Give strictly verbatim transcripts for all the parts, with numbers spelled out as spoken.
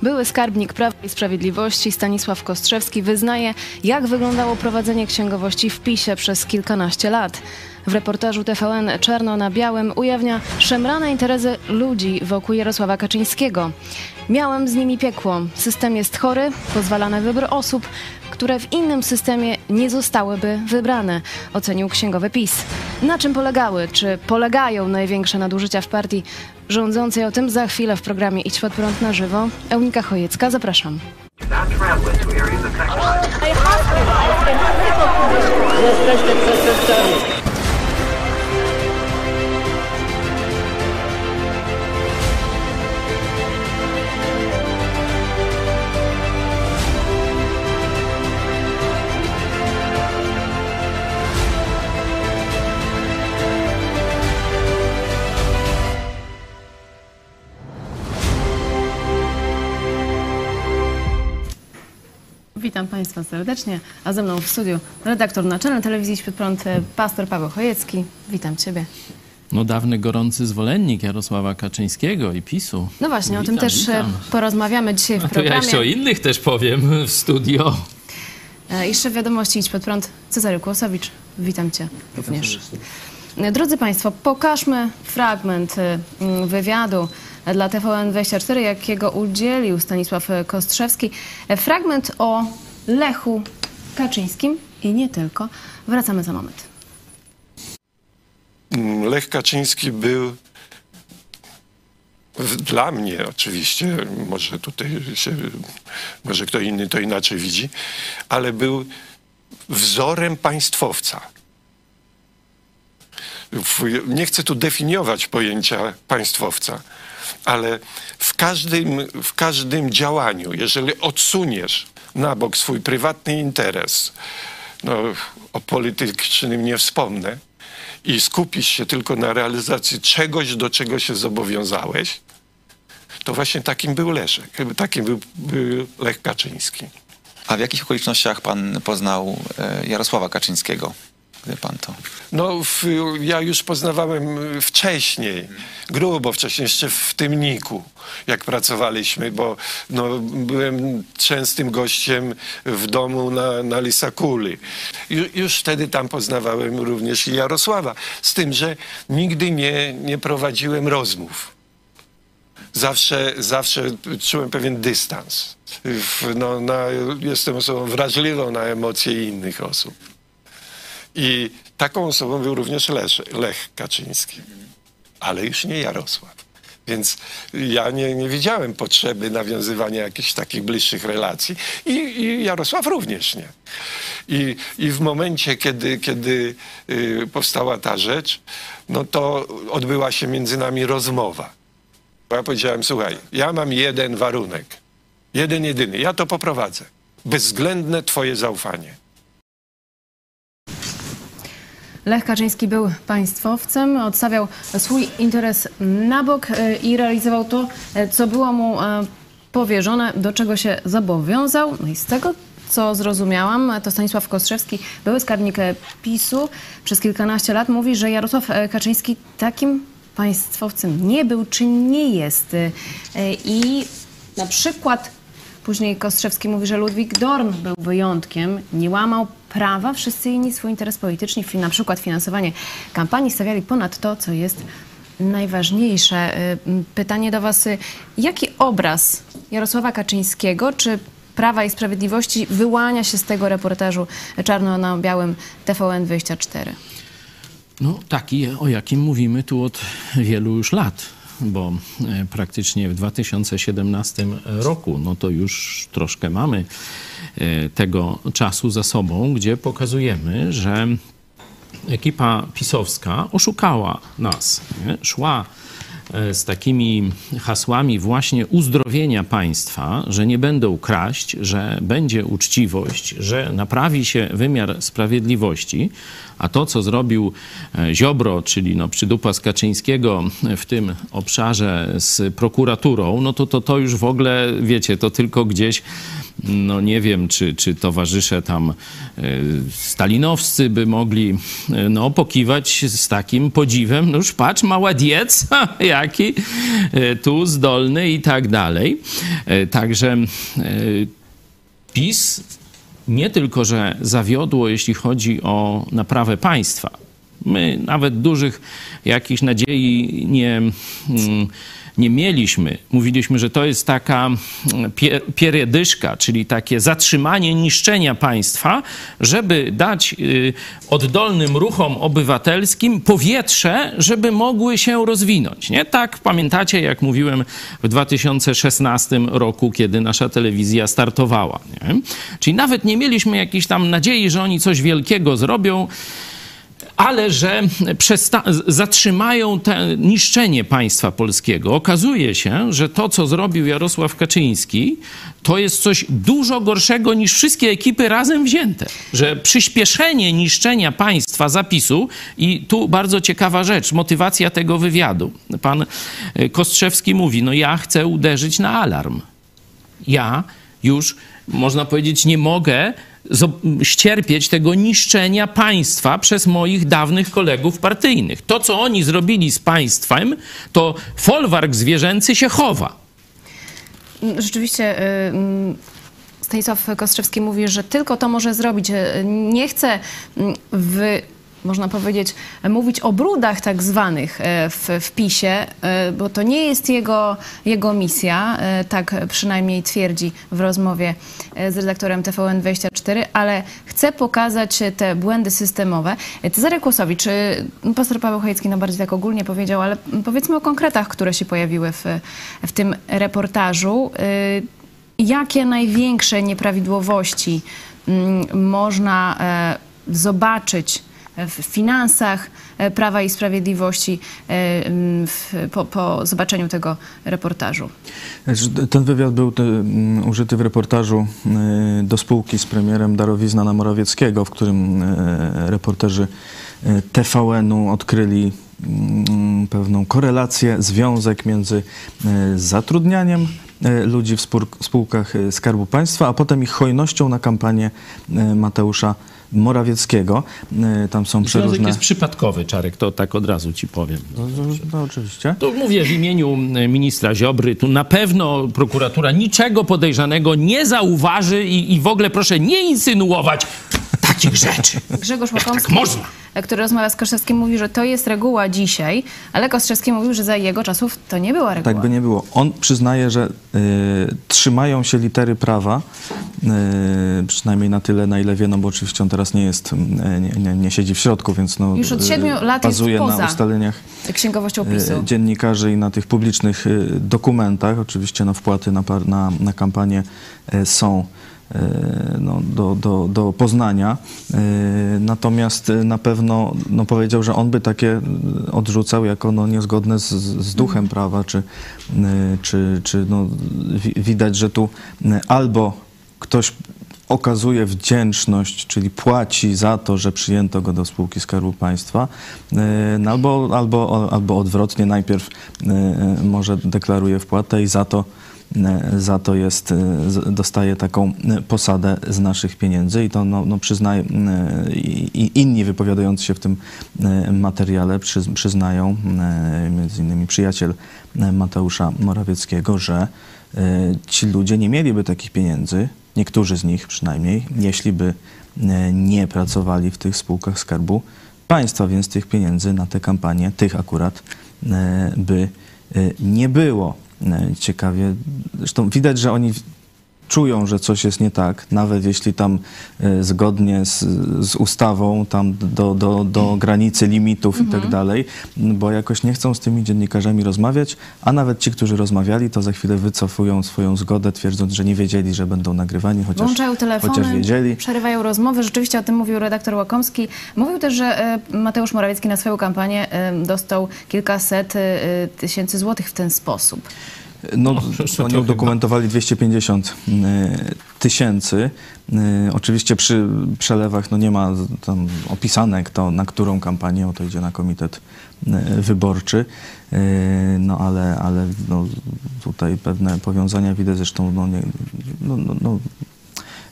Były skarbnik Prawa i Sprawiedliwości Stanisław Kostrzewski wyznaje, jak wyglądało prowadzenie księgowości w PiSie przez kilkanaście lat. W reportażu T V N Czarno na białym ujawnia szemrane interesy ludzi wokół Jarosława Kaczyńskiego. Miałem z nimi piekło. System jest chory, pozwala na wybór osób, które w innym systemie nie zostałyby wybrane, ocenił księgowy PiS. Na czym polegały? Czy polegają największe nadużycia w partii rządzącej? O tym za chwilę w programie Idź Pod Prąd na żywo. Eunika Chojecka, zapraszam. Jesteśmy przestępcami. Witam Państwa serdecznie, a ze mną w studiu redaktor naczelny telewizji Idź Pod Prąd, pastor Paweł Chojecki. Witam Ciebie. No dawny gorący zwolennik Jarosława Kaczyńskiego i PiSu. No właśnie, witam, o tym też witam. porozmawiamy dzisiaj w A to programie. ja jeszcze o innych też powiem w studio. I szef wiadomości Idź Pod Prąd, Cezary Kłosowicz. Witam Cię również. Drodzy Państwo, pokażmy fragment wywiadu dla T V N dwadzieścia cztery, jakiego udzielił Stanisław Kostrzewski. Fragment o Lechu Kaczyńskim i nie tylko. Wracamy za moment. Lech Kaczyński był dla mnie oczywiście, może tutaj się, może kto inny to inaczej widzi, ale był wzorem państwowca. Nie chcę tu definiować pojęcia państwowca, ale w każdym, w każdym działaniu, jeżeli odsuniesz na bok swój prywatny interes, no, o politycznym nie wspomnę, i skupisz się tylko na realizacji czegoś, do czego się zobowiązałeś, to właśnie takim był Leszek, takim był, był Lech Kaczyński. A w jakich okolicznościach pan poznał Jarosława Kaczyńskiego? Wie pan to? No, w, ja już poznawałem wcześniej, grubo wcześniej, jeszcze w Tymniku, jak pracowaliśmy, bo no, byłem częstym gościem w domu na, na Lisakuli. Ju, już wtedy tam poznawałem również i Jarosława, z tym, że nigdy nie, nie prowadziłem rozmów. Zawsze, zawsze czułem pewien dystans. No, na, jestem osobą wrażliwą na emocje innych osób. I taką osobą był również Lesz, Lech Kaczyński, ale już nie Jarosław. Więc ja nie, nie widziałem potrzeby nawiązywania jakichś takich bliższych relacji i, i Jarosław również nie. I, i w momencie, kiedy, kiedy y, powstała ta rzecz, no to odbyła się między nami rozmowa. Ja powiedziałem, słuchaj, ja mam jeden warunek, jeden jedyny, ja to poprowadzę. Bezwzględne twoje zaufanie. Lech Kaczyński był państwowcem, odstawiał swój interes na bok i realizował to, co było mu powierzone, do czego się zobowiązał. No i z tego, co zrozumiałam, to Stanisław Kostrzewski, były skarbnik PiSu, przez kilkanaście lat mówi, że Jarosław Kaczyński takim państwowcem nie był, czy nie jest. I na przykład później Kostrzewski mówi, że Ludwik Dorn był wyjątkiem, nie łamał prawa, wszyscy inni swój interes polityczny, na przykład finansowanie kampanii, stawiali ponad to, co jest najważniejsze. Pytanie do was, jaki obraz Jarosława Kaczyńskiego czy Prawa i Sprawiedliwości wyłania się z tego reportażu Czarno na białym T V N dwadzieścia cztery? No taki, o jakim mówimy tu od wielu już lat. Bo praktycznie w dwa tysiące siedemnastym roku, no to już troszkę mamy tego czasu za sobą, gdzie pokazujemy, że ekipa pisowska oszukała nas, nie? Szła z takimi hasłami właśnie uzdrowienia państwa, że nie będą kraść, że będzie uczciwość, że naprawi się wymiar sprawiedliwości, a to, co zrobił Ziobro, czyli no przydupas Kaczyńskiego w tym obszarze z prokuraturą, no to, to to już w ogóle, wiecie, to tylko gdzieś no nie wiem, czy, czy towarzysze tam e, stalinowscy by mogli e, no, pokiwać z takim podziwem. No już patrz, maładiec, jaki e, tu zdolny i tak dalej. E, także e, PiS nie tylko, że zawiodło, jeśli chodzi o naprawę państwa. My nawet dużych jakichś nadziei nie, nie mieliśmy. Mówiliśmy, że to jest taka pie, pierdyszka, czyli takie zatrzymanie niszczenia państwa, żeby dać y, oddolnym ruchom obywatelskim powietrze, żeby mogły się rozwinąć. Nie? Tak pamiętacie, jak mówiłem w dwa tysiące szesnastym roku, kiedy nasza telewizja startowała. Nie? Czyli nawet nie mieliśmy jakiejś tam nadziei, że oni coś wielkiego zrobią, ale że zatrzymają to niszczenie państwa polskiego. Okazuje się, że to, co zrobił Jarosław Kaczyński, to jest coś dużo gorszego niż wszystkie ekipy razem wzięte. Że przyspieszenie niszczenia państwa zapisu, i tu bardzo ciekawa rzecz, motywacja tego wywiadu. Pan Kostrzewski mówi, no ja chcę uderzyć na alarm. Ja już, można powiedzieć, nie mogę ścierpieć tego niszczenia państwa przez moich dawnych kolegów partyjnych. To, co oni zrobili z państwem, to folwark zwierzęcy się chowa. Rzeczywiście Stanisław Kostrzewski mówi, że tylko to może zrobić. Nie chce w... można powiedzieć, mówić o brudach tak zwanych w, w PiSie, bo to nie jest jego, jego misja, tak przynajmniej twierdzi w rozmowie z redaktorem T V N dwadzieścia cztery, ale chce pokazać te błędy systemowe. Cezary Kłosowicz, pastor Paweł Chojecki no bardziej tak ogólnie powiedział, ale powiedzmy o konkretach, które się pojawiły w, w tym reportażu. Jakie największe nieprawidłowości można zobaczyć w finansach Prawa i Sprawiedliwości w, po, po zobaczeniu tego reportażu? Ten wywiad był te, um, użyty w reportażu y, do spółki z premierem Darowizna na Morawieckiego, w którym y, reporterzy y, T V N-u odkryli y, pewną korelację, związek między y, zatrudnianiem y, ludzi w spółkach y, Skarbu Państwa, a potem ich hojnością na kampanię y, Mateusza Morawieckiego. Tam są przeróżne... Związek jest przypadkowy, Czarek, to tak od razu ci powiem. No, no, no oczywiście. Tu mówię w imieniu ministra Ziobry, tu na pewno prokuratura niczego podejrzanego nie zauważy i, i w ogóle proszę nie insynuować takich rzeczy. Grzegorz Łakomski, tak można. który rozmawia z Kostrzewskim, mówi, że to jest reguła dzisiaj, ale Kostrzewski mówił, że za jego czasów to nie była reguła. Tak by nie było. On przyznaje, że y, trzymają się litery prawa, y, przynajmniej na tyle, na ile wie, no bo oczywiście on teraz nie jest, y, nie, nie, nie siedzi w środku, więc no, już od siedmiu lat bazuje jest poza na ustaleniach księgowością PiSu. Y, dziennikarzy i na tych publicznych y, dokumentach. Oczywiście no, wpłaty na, na, na kampanię y, są No, do, do, do poznania. Natomiast na pewno no, powiedział, że on by takie odrzucał jako no, niezgodne z, z duchem prawa, czy, czy, czy no, widać, że tu albo ktoś okazuje wdzięczność, czyli płaci za to, że przyjęto go do spółki Skarbu Państwa, no, albo, albo, albo odwrotnie, najpierw może deklaruje wpłatę i za to za to jest, dostaje taką posadę z naszych pieniędzy i to no, no przyznaje, i inni wypowiadający się w tym materiale przy, przyznają, między innymi przyjaciel Mateusza Morawieckiego, że ci ludzie nie mieliby takich pieniędzy, niektórzy z nich przynajmniej, jeśli by nie pracowali w tych spółkach Skarbu Państwa, więc tych pieniędzy na te kampanie, tych akurat, by nie było. Ciekawie, zresztą widać, że oni czują, że coś jest nie tak, nawet jeśli tam y, zgodnie z, z ustawą tam do, do, do granicy limitów mhm. i tak dalej, bo jakoś nie chcą z tymi dziennikarzami rozmawiać, a nawet ci, którzy rozmawiali, to za chwilę wycofują swoją zgodę, twierdząc, że nie wiedzieli, że będą nagrywani, chociaż, Włączają telefony, chociaż wiedzieli. Przerywają rozmowy. Rzeczywiście o tym mówił redaktor Łakomski. Mówił też, że y, Mateusz Morawiecki na swoją kampanię y, dostał kilkaset y, tysięcy złotych w ten sposób. No, oni udokumentowali dwieście pięćdziesiąt tysięcy. Oczywiście przy przelewach no nie ma tam opisane, kto, na którą kampanię, bo to idzie na komitet wyborczy. No ale, ale no, tutaj pewne powiązania widać, zresztą no, nie, no, no, no,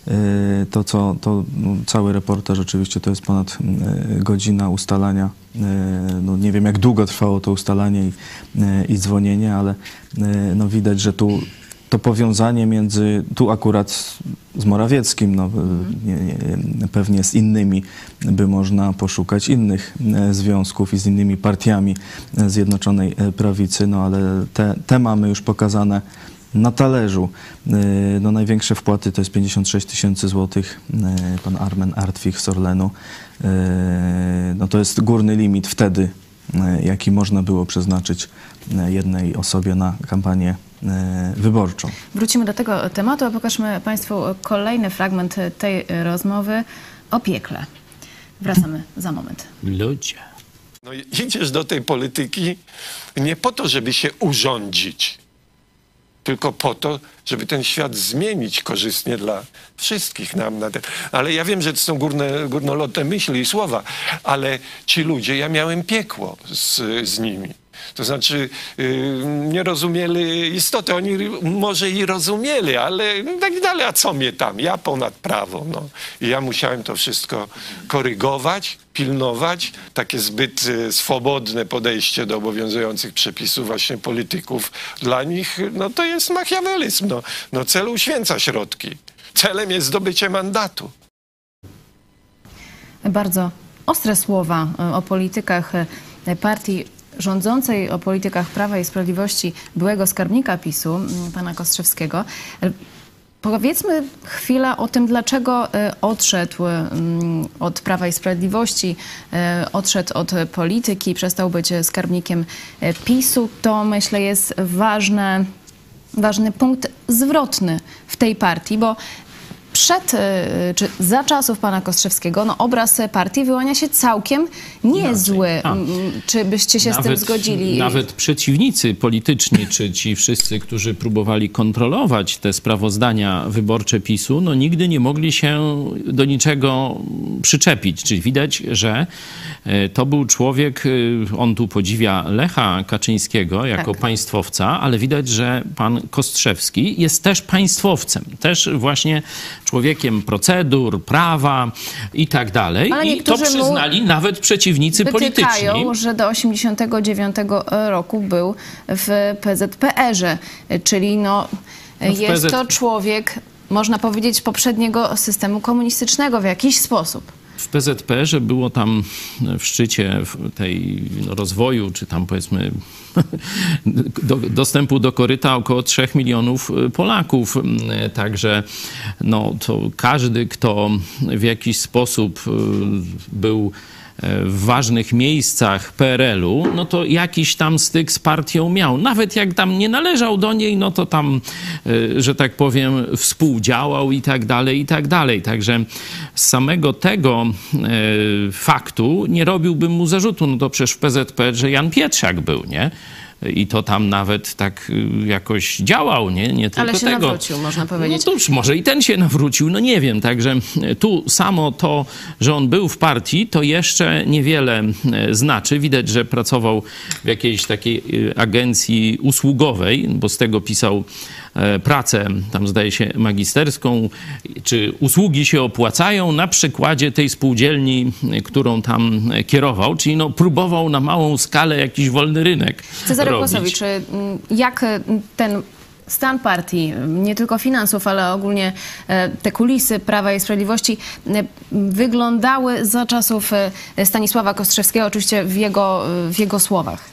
To, co, to no, cały reportaż oczywiście to jest ponad godzina ustalania. No, nie wiem, jak długo trwało to ustalanie i, i dzwonienie, ale no, widać, że tu to powiązanie między, tu akurat z Morawieckim, no, nie, nie, pewnie z innymi by można poszukać innych związków i z innymi partiami Zjednoczonej Prawicy, no ale te, te mamy już pokazane na talerzu. No, największe wpłaty to jest pięćdziesiąt sześć tysięcy złotych. Pan Armen Artwich z Orlenu. No, to jest górny limit wtedy, jaki można było przeznaczyć jednej osobie na kampanię wyborczą. Wrócimy do tego tematu, a pokażmy Państwu kolejny fragment tej rozmowy o piekle. Wracamy za moment. Ludzie. No, idziesz do tej polityki nie po to, żeby się urządzić, tylko po to, żeby ten świat zmienić korzystnie dla wszystkich nam. Na ten. Ale ja wiem, że to są górne, górnolotne myśli i słowa, ale ci ludzie, ja miałem piekło z, z nimi. To znaczy yy, nie rozumieli istoty. Oni może i rozumieli, ale tak dalej, a co mnie tam? Ja ponad prawo. No. I ja musiałem to wszystko korygować, pilnować. Takie zbyt y, swobodne podejście do obowiązujących przepisów właśnie polityków. Dla nich no, to jest machiawelizm. No. No, cel uświęca środki. Celem jest zdobycie mandatu. Bardzo ostre słowa o politykach partii rządzącej, o politykach Prawa i Sprawiedliwości byłego skarbnika PiSu, pana Kostrzewskiego. Powiedzmy chwilę o tym, dlaczego odszedł od Prawa i Sprawiedliwości, odszedł od polityki, przestał być skarbnikiem PiSu. To, myślę, jest ważne, ważny punkt zwrotny w tej partii, bo przed czy za czasów pana Kostrzewskiego no, obraz partii wyłania się całkiem niezły. Czy byście się nawet, z tym zgodzili? Nawet przeciwnicy polityczni, czy ci wszyscy, którzy próbowali kontrolować te sprawozdania wyborcze PiSu, no nigdy nie mogli się do niczego przyczepić. Czyli widać, że to był człowiek, on tu podziwia Lecha Kaczyńskiego jako tak. państwowca, ale widać, że pan Kostrzewski jest też państwowcem. Też właśnie człowiekiem procedur, prawa i tak dalej. Ale I to przyznali nawet przeciwnicy polityczni. Że do osiemdziesiątego dziewiątego roku był w P Z P R-ze, czyli no, no jest P Z... to człowiek, można powiedzieć, poprzedniego systemu komunistycznego w jakiś sposób. W P Z P R-ze było tam w szczycie tej no, rozwoju, czy tam powiedzmy do, dostępu do koryta około trzech milionów Polaków. Także no, to każdy, kto w jakiś sposób był w ważnych miejscach P R L-u, no to jakiś tam styk z partią miał. Nawet jak tam nie należał do niej, no to tam, że tak powiem, współdziałał i tak dalej, i tak dalej. Także z samego tego faktu nie robiłbym mu zarzutu. No to przecież w P Z P, że Jan Pietrzak był, nie? I to tam nawet tak jakoś działał, nie? Nie tylko Ale się tego. nawrócił, można powiedzieć. No cóż, może i ten się nawrócił, no nie wiem. Także tu samo to, że on był w partii, to jeszcze niewiele znaczy. Widać, że pracował w jakiejś takiej agencji usługowej, bo z tego pisał pracę, tam zdaje się magisterską, czy usługi się opłacają na przykładzie tej spółdzielni, którą tam kierował, czyli no próbował na małą skalę jakiś wolny rynek Cezary robić. Kłosowicz, jak ten stan partii, nie tylko finansów, ale ogólnie te kulisy Prawa i Sprawiedliwości wyglądały za czasów Stanisława Kostrzewskiego, oczywiście w jego, w jego słowach?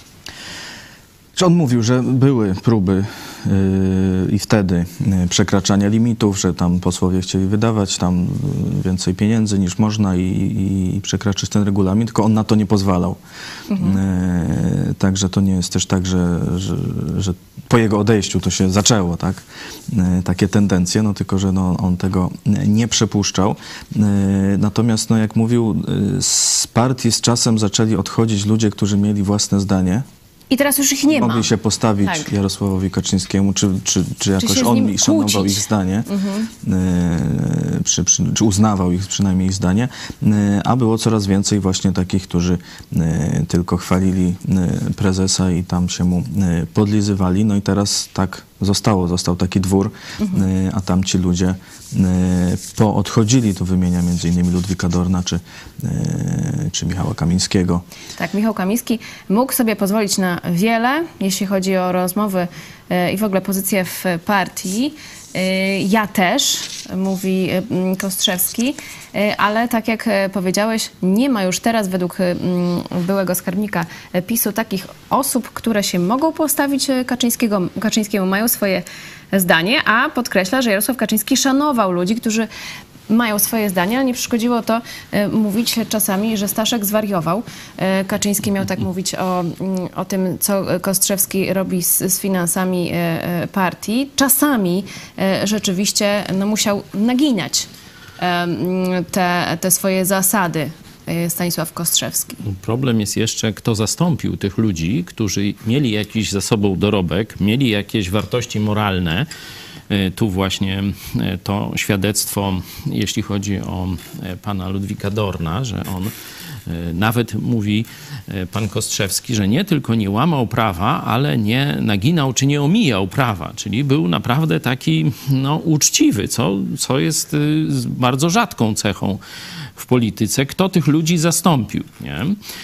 On mówił, że były próby yy, i wtedy yy, przekraczania limitów, że tam posłowie chcieli wydawać tam więcej pieniędzy niż można i, i, i przekraczać ten regulamin, tylko on na to nie pozwalał. Mhm. Yy, także to nie jest też tak, że, że, że po jego odejściu to się zaczęło, tak? Yy, takie tendencje, no tylko, że no, on tego nie przepuszczał. Yy, natomiast, no, jak mówił, yy, z partii z czasem zaczęli odchodzić ludzie, którzy mieli własne zdanie. I teraz już ich nie ma. Mogli się postawić Tak. Jarosławowi Kaczyńskiemu, czy, czy, czy jakoś się z on nim ich szanował kłócić. ich zdanie, e, przy, przy, czy uznawał ich przynajmniej ich zdanie, e, a było coraz więcej właśnie takich, którzy e, tylko chwalili e, prezesa i tam się mu e, podlizywali. No i teraz tak zostało, został taki dwór, e, a tam ci ludzie e, poodchodzili. Tu wymienia między innymi Ludwika Dorna czy, e, czy Michała Kamińskiego. Tak, Michał Kamiński mógł sobie pozwolić na wiele, jeśli chodzi o rozmowy e, i w ogóle pozycję w partii. E, Ja też, mówi e, Kostrzewski, e, ale tak jak e, powiedziałeś, nie ma już teraz według e, byłego skarbnika e, PiSu takich osób, które się mogą postawić e, Kaczyńskiego, Kaczyńskiemu, mają swoje zdanie, a podkreśla, że Jarosław Kaczyński szanował ludzi, którzy mają swoje zdania, ale nie przeszkodziło to e, mówić czasami, że Staszek zwariował. E, Kaczyński miał tak mówić o, mm, o tym, co Kostrzewski robi z, z finansami e, e, partii. Czasami e, rzeczywiście no, musiał naginać e, mm, te, te swoje zasady. e, Stanisław Kostrzewski. Problem jest jeszcze, kto zastąpił tych ludzi, którzy mieli jakiś za sobą dorobek, mieli jakieś wartości moralne. Tu właśnie to świadectwo, jeśli chodzi o pana Ludwika Dorna, że on nawet mówi pan Kostrzewski, że nie tylko nie łamał prawa, ale nie naginał czy nie omijał prawa, czyli był naprawdę taki no, uczciwy, co, co jest bardzo rzadką cechą w polityce, kto tych ludzi zastąpił. Nie?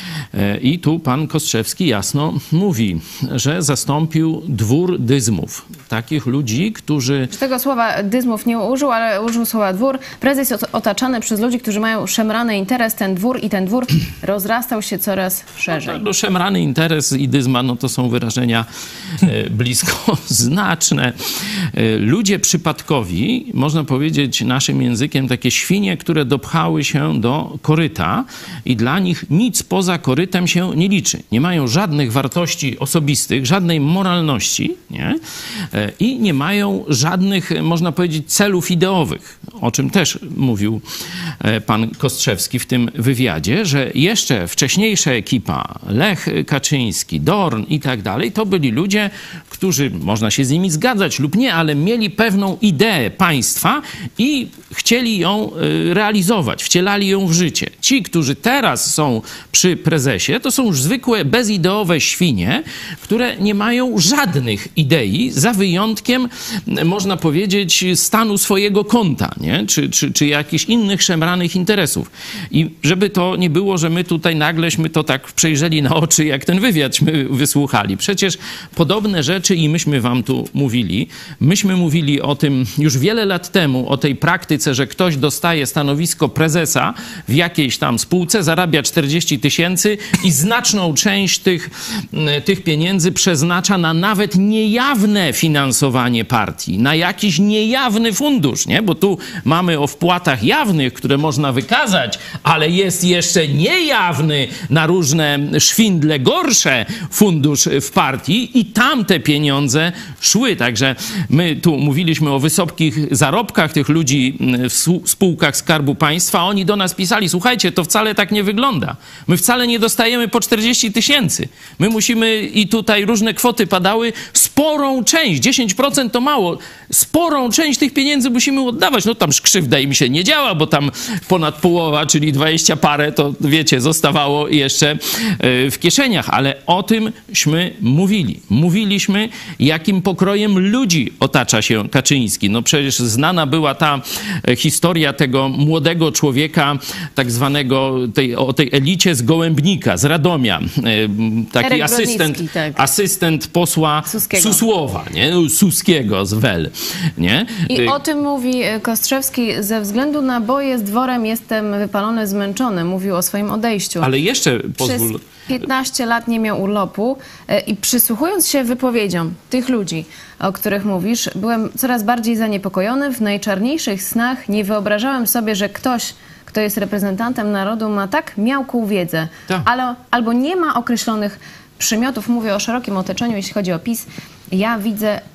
I tu pan Kostrzewski jasno mówi, że zastąpił dwór dyzmów. Takich ludzi, którzy... Tego słowa dyzmów nie użył, ale użył słowa dwór. Prezes jest otaczany przez ludzi, którzy mają szemrany interes. Ten dwór i ten dwór rozrastał się coraz szerzej. No, szemrany interes i dyzma, no to są wyrażenia e, blisko znaczne. E, ludzie przypadkowi, można powiedzieć naszym językiem, takie świnie, które dopchały się do koryta i dla nich nic poza korytem się nie liczy. Nie mają żadnych wartości osobistych, żadnej moralności, nie? E, i nie mają żadnych, można powiedzieć, celów ideowych, o czym też mówił e, pan Kostrzewski w tym wywiadzie, że jeszcze wcześniejsza ekipa, Lech Kaczyński, Dorn i tak dalej, to byli ludzie, którzy, można się z nimi zgadzać lub nie, ale mieli pewną ideę państwa i chcieli ją y, realizować, wcielali ją w życie. Ci, którzy teraz są przy prezesie, to są już zwykłe, bezideowe świnie, które nie mają żadnych idei, za wyjątkiem, można powiedzieć, stanu swojego konta, nie? Czy, czy, czy jakichś innych szemranych interesów. I żeby to nie było, że my tutaj nagleśmy to tak przejrzeli na oczy, jak ten wywiadśmy wysłuchali. Przecież podobne rzeczy i myśmy wam tu mówili. Myśmy mówili o tym już wiele lat temu, o tej praktyce, że ktoś dostaje stanowisko prezesa w jakiejś tam spółce, zarabia czterdzieści tysięcy i znaczną część tych, tych pieniędzy przeznacza na nawet niejawne finansowanie partii, na jakiś niejawny fundusz, nie? Bo tu mamy o wpłatach jawnych, które można wykazać, ale jest jeszcze niejawny na różne szwindle gorsze fundusz w partii i tam te pieniądze szły. Także my tu mówiliśmy o wysokich zarobkach tych ludzi w spółkach Skarbu Państwa. Oni do nas pisali, słuchajcie, to wcale tak nie wygląda. My wcale nie dostajemy po czterdzieści tysięcy. My musimy, i tutaj różne kwoty padały, sporą część, dziesięć procent to mało, sporą część tych pieniędzy musimy oddawać. No tam krzywda im się nie działa, bo tam ponad połowa, czyli dwadzieścia parę, to wiecie, zostawało jeszcze w kieszeniach. Ale o tymśmy mówili. Mówiliśmy, jakim pokrojem ludzi otacza się Kaczyński. No przecież znana była ta historia tego młodego człowieka, tak zwanego, tej, o tej elicie z Gołębnika, z Radomia. Taki Erek asystent, Brodnicki, tak. asystent posła Suskiego. Susłowa, nie? Suskiego z Wel, nie? I o tym mówi Kostrzewski. Ze względu na boje z dworem jestem wypalony, zmęczony. Mówił o swoim odejściu. Ale jeszcze Przez pozwól... piętnaście lat nie miał urlopu i przysłuchując się wypowiedziom tych ludzi, o których mówisz, byłem coraz bardziej zaniepokojony. W najczarniejszych snach nie wyobrażałem sobie, że ktoś, kto jest reprezentantem narodu, ma tak miałką wiedzę, Tak. ale albo nie ma określonych przymiotów. Mówię o szerokim otoczeniu, jeśli chodzi o PiS. Ja widzę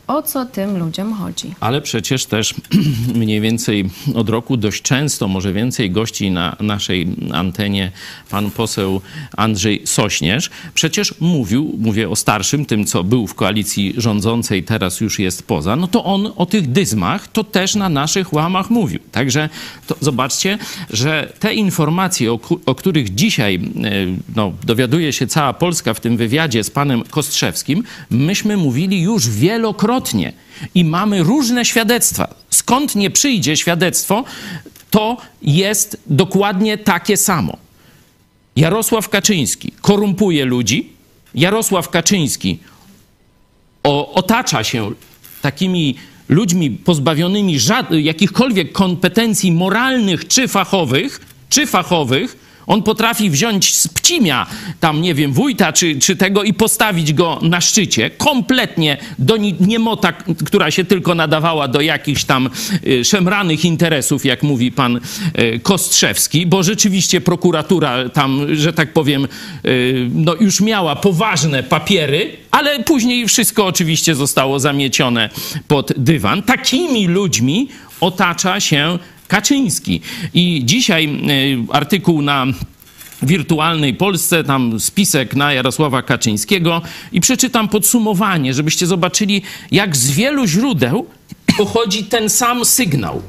O co tym ludziom chodzi? Ale przecież też mniej więcej od roku dość często, może więcej gości na naszej antenie, pan poseł Andrzej Sośnierz, przecież mówił, mówię o starszym, tym co był w koalicji rządzącej, teraz już jest poza, no to on o tych dyzmach to też na naszych łamach mówił. Także to zobaczcie, że te informacje, o, o których dzisiaj no, dowiaduje się cała Polska w tym wywiadzie z panem Kostrzewskim, myśmy mówili już wielokrotnie i mamy różne świadectwa. Skąd nie przyjdzie świadectwo, to jest dokładnie takie samo. Jarosław Kaczyński korumpuje ludzi, Jarosław Kaczyński o, otacza się takimi ludźmi pozbawionymi jakichkolwiek kompetencji moralnych czy fachowych, czy fachowych. On potrafi wziąć z Pcimia, tam nie wiem, wójta czy, czy tego i postawić go na szczycie. Kompletnie do niemota, która się tylko nadawała do jakichś tam y, szemranych interesów, jak mówi pan y, Kostrzewski, bo rzeczywiście prokuratura tam, że tak powiem, y, no już miała poważne papiery, ale później wszystko oczywiście zostało zamiecione pod dywan. Takimi ludźmi otacza się Kaczyński. I dzisiaj y, artykuł na Wirtualnej Polsce, tam spisek na Jarosława Kaczyńskiego i przeczytam podsumowanie, żebyście zobaczyli, jak z wielu źródeł pochodzi ten sam sygnał.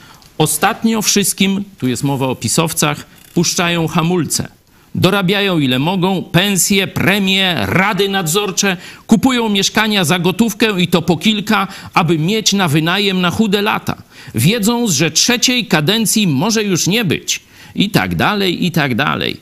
Ostatnio wszystkim, tu jest mowa o pisowcach, puszczają hamulce. Dorabiają ile mogą, pensje, premie, rady nadzorcze, kupują mieszkania za gotówkę i to po kilka, aby mieć na wynajem na chude lata. Wiedząc, że trzeciej kadencji może już nie być. I tak dalej, i tak dalej.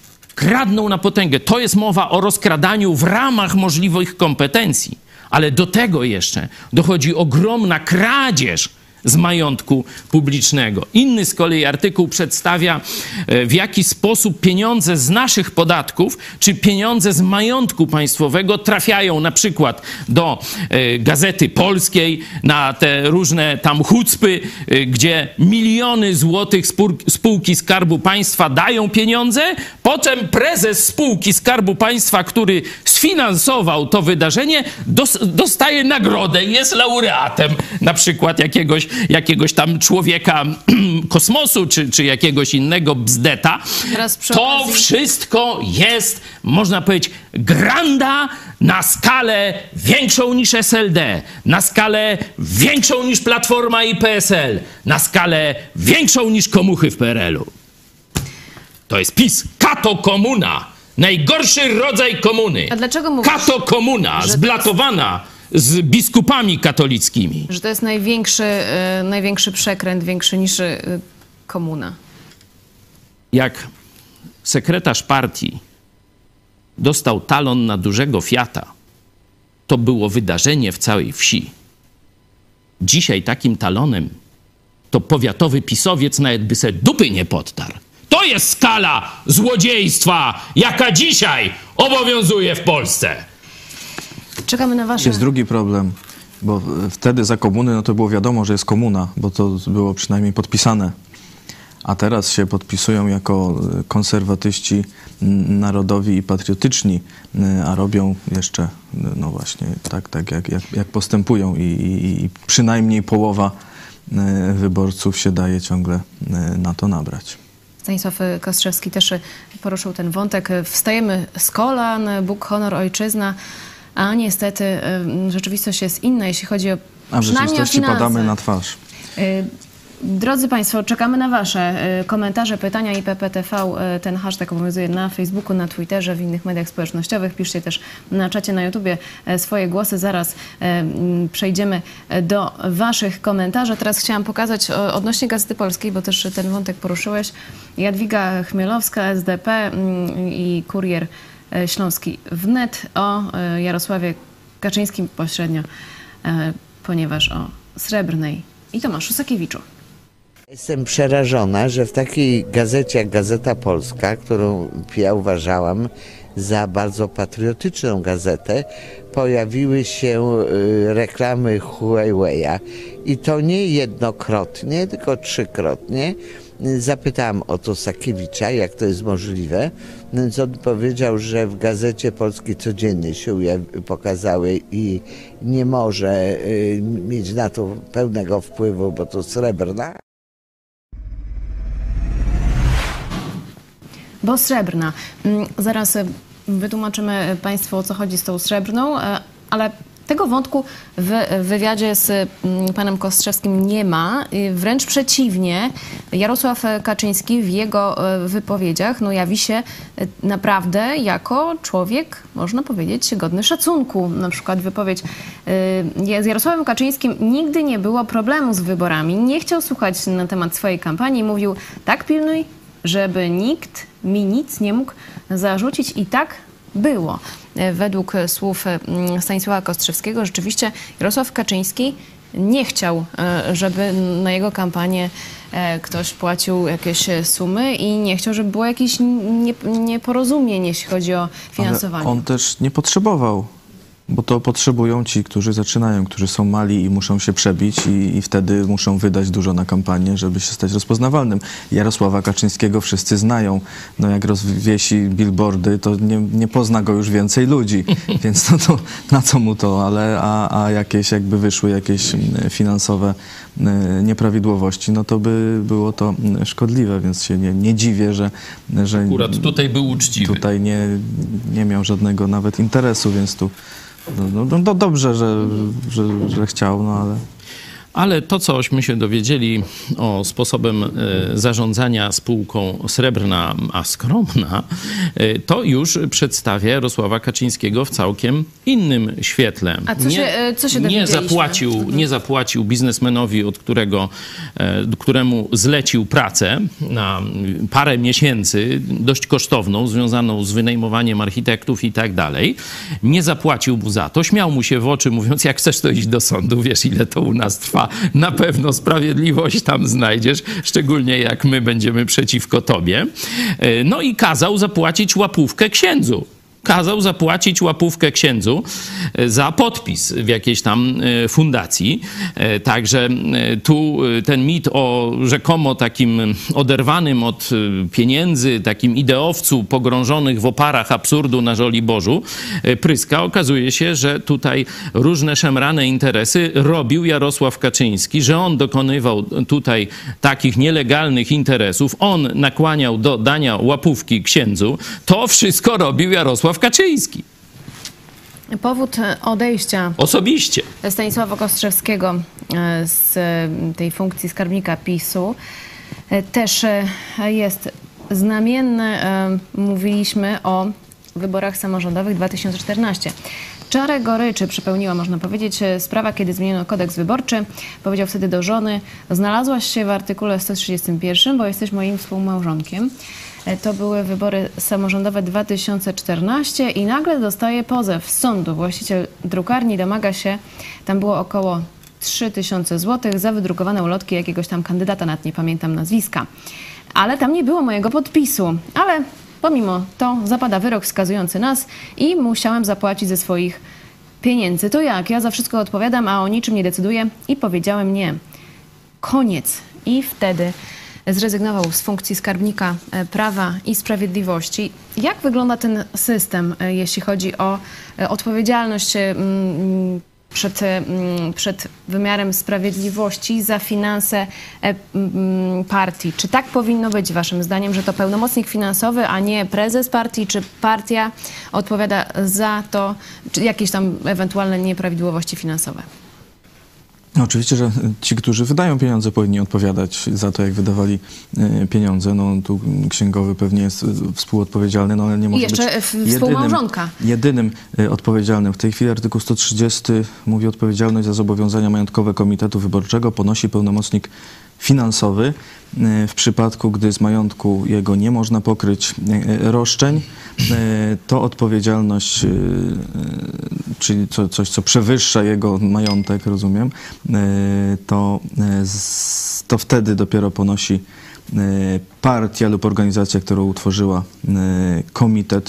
Kradną na potęgę. To jest mowa o rozkradaniu w ramach możliwych kompetencji. Ale do tego jeszcze dochodzi ogromna kradzież z majątku publicznego. Inny z kolei artykuł przedstawia, w jaki sposób pieniądze z naszych podatków, czy pieniądze z majątku państwowego trafiają na przykład do e, Gazety Polskiej, na te różne tam hucpy, e, gdzie miliony złotych spół, spółki Skarbu Państwa dają pieniądze, potem prezes spółki Skarbu Państwa, który sfinansował to wydarzenie, dos, dostaje nagrodę i jest laureatem na przykład jakiegoś jakiegoś tam człowieka kosmosu, czy, czy jakiegoś innego bzdeta. To okazji... wszystko jest, można powiedzieć, granda na skalę większą niż S L D, na skalę większą niż Platforma i P S L, na skalę większą niż komuchy w P R L u. To jest PiS. Kato komuna. Najgorszy rodzaj komuny. A dlaczego mówisz, Kato komuna, zblatowana z biskupami katolickimi. Że to jest największy, e, największy przekręt, większy niż e, komuna. Jak sekretarz partii dostał talon na dużego Fiata, to było wydarzenie w całej wsi. Dzisiaj takim talonem to powiatowy pisowiec nawet by se dupy nie podtarł. To jest skala złodziejstwa, jaka dzisiaj obowiązuje w Polsce. Czekamy na wasze... Jest drugi problem, bo wtedy za komuny no to było wiadomo, że jest komuna, bo to było przynajmniej podpisane. A teraz się podpisują jako konserwatyści narodowi i patriotyczni, a robią jeszcze, no właśnie, tak, tak jak, jak, jak postępują i, i, i przynajmniej połowa wyborców się daje ciągle na to nabrać. Stanisław Kostrzewski też poruszył ten wątek. Wstajemy z kolan, Bóg, honor, ojczyzna, a niestety rzeczywistość jest inna, jeśli chodzi o A w rzeczywistości padamy na twarz. Drodzy Państwo, czekamy na Wasze komentarze, pytania i P P T V. Ten hashtag obowiązuje na Facebooku, na Twitterze, w innych mediach społecznościowych. Piszcie też na czacie na YouTubie swoje głosy. Zaraz przejdziemy do Waszych komentarzy. Teraz chciałam pokazać odnośnie Gazety Polskiej, bo też ten wątek poruszyłeś. Jadwiga Chmielowska, S D P i Kurier Śląski wnet o Jarosławie Kaczyńskim pośrednio, ponieważ o Srebrnej i Tomaszu Sakiewiczu. Jestem przerażona, że w takiej gazecie jak Gazeta Polska, którą ja uważałam za bardzo patriotyczną gazetę, pojawiły się reklamy Huawei'a i to nie jednokrotnie, tylko trzykrotnie. Zapytałam o to Sakiewicza, jak to jest możliwe, więc on powiedział, że w Gazecie Polskiej codziennie się pokazały i nie może mieć na to pełnego wpływu, bo to srebrna. Bo srebrna. Zaraz wytłumaczymy Państwu, o co chodzi z tą srebrną, ale tego wątku w wywiadzie z panem Kostrzewskim nie ma. Wręcz przeciwnie, Jarosław Kaczyński w jego wypowiedziach no, jawi się naprawdę jako człowiek, można powiedzieć, godny szacunku. Na przykład wypowiedź z Jarosławem Kaczyńskim nigdy nie było problemu z wyborami. Nie chciał słuchać na temat swojej kampanii. Mówił, tak pilnuj, żeby nikt mi nic nie mógł zarzucić i tak było. Według słów Stanisława Kostrzewskiego rzeczywiście Jarosław Kaczyński nie chciał, żeby na jego kampanię ktoś płacił jakieś sumy i nie chciał, żeby było jakieś nieporozumień, jeśli chodzi o finansowanie. Ale on też nie potrzebował, bo to potrzebują ci, którzy zaczynają, którzy są mali i muszą się przebić i, i wtedy muszą wydać dużo na kampanię, żeby się stać rozpoznawalnym. Jarosława Kaczyńskiego wszyscy znają. No jak rozwiesi billboardy, to nie, nie pozna go już więcej ludzi, więc no to na co mu to, ale a, a jakieś jakby wyszły jakieś finansowe nieprawidłowości, no to by było to szkodliwe, więc się nie, nie dziwię, że, że akurat tutaj był uczciwy. Tutaj nie, nie miał żadnego nawet interesu, więc tu no, no, no dobrze, że, że, że chciał, no ale... Ale to, cośmy się dowiedzieli o sposobem e, zarządzania spółką Srebrna, a Skromna, e, to już przedstawia Jarosława Kaczyńskiego w całkiem innym świetle. A co nie, się, co się nie dowiedzieliśmy? zapłacił, nie zapłacił biznesmenowi, od którego, e, któremu zlecił pracę na parę miesięcy, dość kosztowną, związaną z wynajmowaniem architektów i tak dalej. Nie zapłacił mu za to. Śmiał mu się w oczy, mówiąc, jak chcesz, to iść do sądu. Wiesz, ile to u nas trwa. Na pewno sprawiedliwość tam znajdziesz, szczególnie jak my będziemy przeciwko tobie. No i kazał zapłacić łapówkę księdzu. Kazał zapłacić łapówkę księdzu za podpis w jakiejś tam fundacji. Także tu ten mit o rzekomo takim oderwanym od pieniędzy, takim ideowcu pogrążonych w oparach absurdu na Żoliborzu pryska. Okazuje się, że tutaj różne szemrane interesy robił Jarosław Kaczyński, że on dokonywał tutaj takich nielegalnych interesów, on nakłaniał do dania łapówki księdzu. To wszystko robił Jarosław Kaczyński. Powód odejścia osobiście Stanisława Kostrzewskiego z tej funkcji skarbnika PiSu też jest znamienny. Mówiliśmy o wyborach samorządowych dwa tysiące czternastym. Czarę goryczy przepełniła, można powiedzieć, sprawa, kiedy zmieniono kodeks wyborczy. Powiedział wtedy do żony, znalazłaś się w artykule sto trzydziestym pierwszym, bo jesteś moim współmałżonkiem. To były wybory samorządowe dwa tysiące czternasty i nagle dostaje pozew z sądu. Właściciel drukarni domaga się, tam było około trzy tysiące złotych za wydrukowane ulotki jakiegoś tam kandydata, nawet nie pamiętam nazwiska. Ale tam nie było mojego podpisu. Ale pomimo to zapada wyrok skazujący nas i musiałem zapłacić ze swoich pieniędzy. To jak? Ja za wszystko odpowiadam, a o niczym nie decyduję i powiedziałem nie. Koniec. I wtedy zrezygnował z funkcji skarbnika Prawa i Sprawiedliwości. Jak wygląda ten system, jeśli chodzi o odpowiedzialność przed, przed wymiarem sprawiedliwości za finanse partii? Czy tak powinno być waszym zdaniem, że to pełnomocnik finansowy, a nie prezes partii, czy partia odpowiada za to, czy jakieś tam ewentualne nieprawidłowości finansowe? No, oczywiście, że ci, którzy wydają pieniądze, powinni odpowiadać za to, jak wydawali pieniądze. No, tu księgowy pewnie jest współodpowiedzialny, no ale nie może I jeszcze być współmałżonka. Jedynym, jedynym odpowiedzialnym. W tej chwili artykuł sto trzydziesty mówi, odpowiedzialność za zobowiązania majątkowe Komitetu Wyborczego ponosi pełnomocnik finansowy. W przypadku, gdy z majątku jego nie można pokryć roszczeń, to odpowiedzialność, czyli coś, co przewyższa jego majątek, rozumiem, to, to wtedy dopiero ponosi partia lub organizacja, którą utworzyła komitet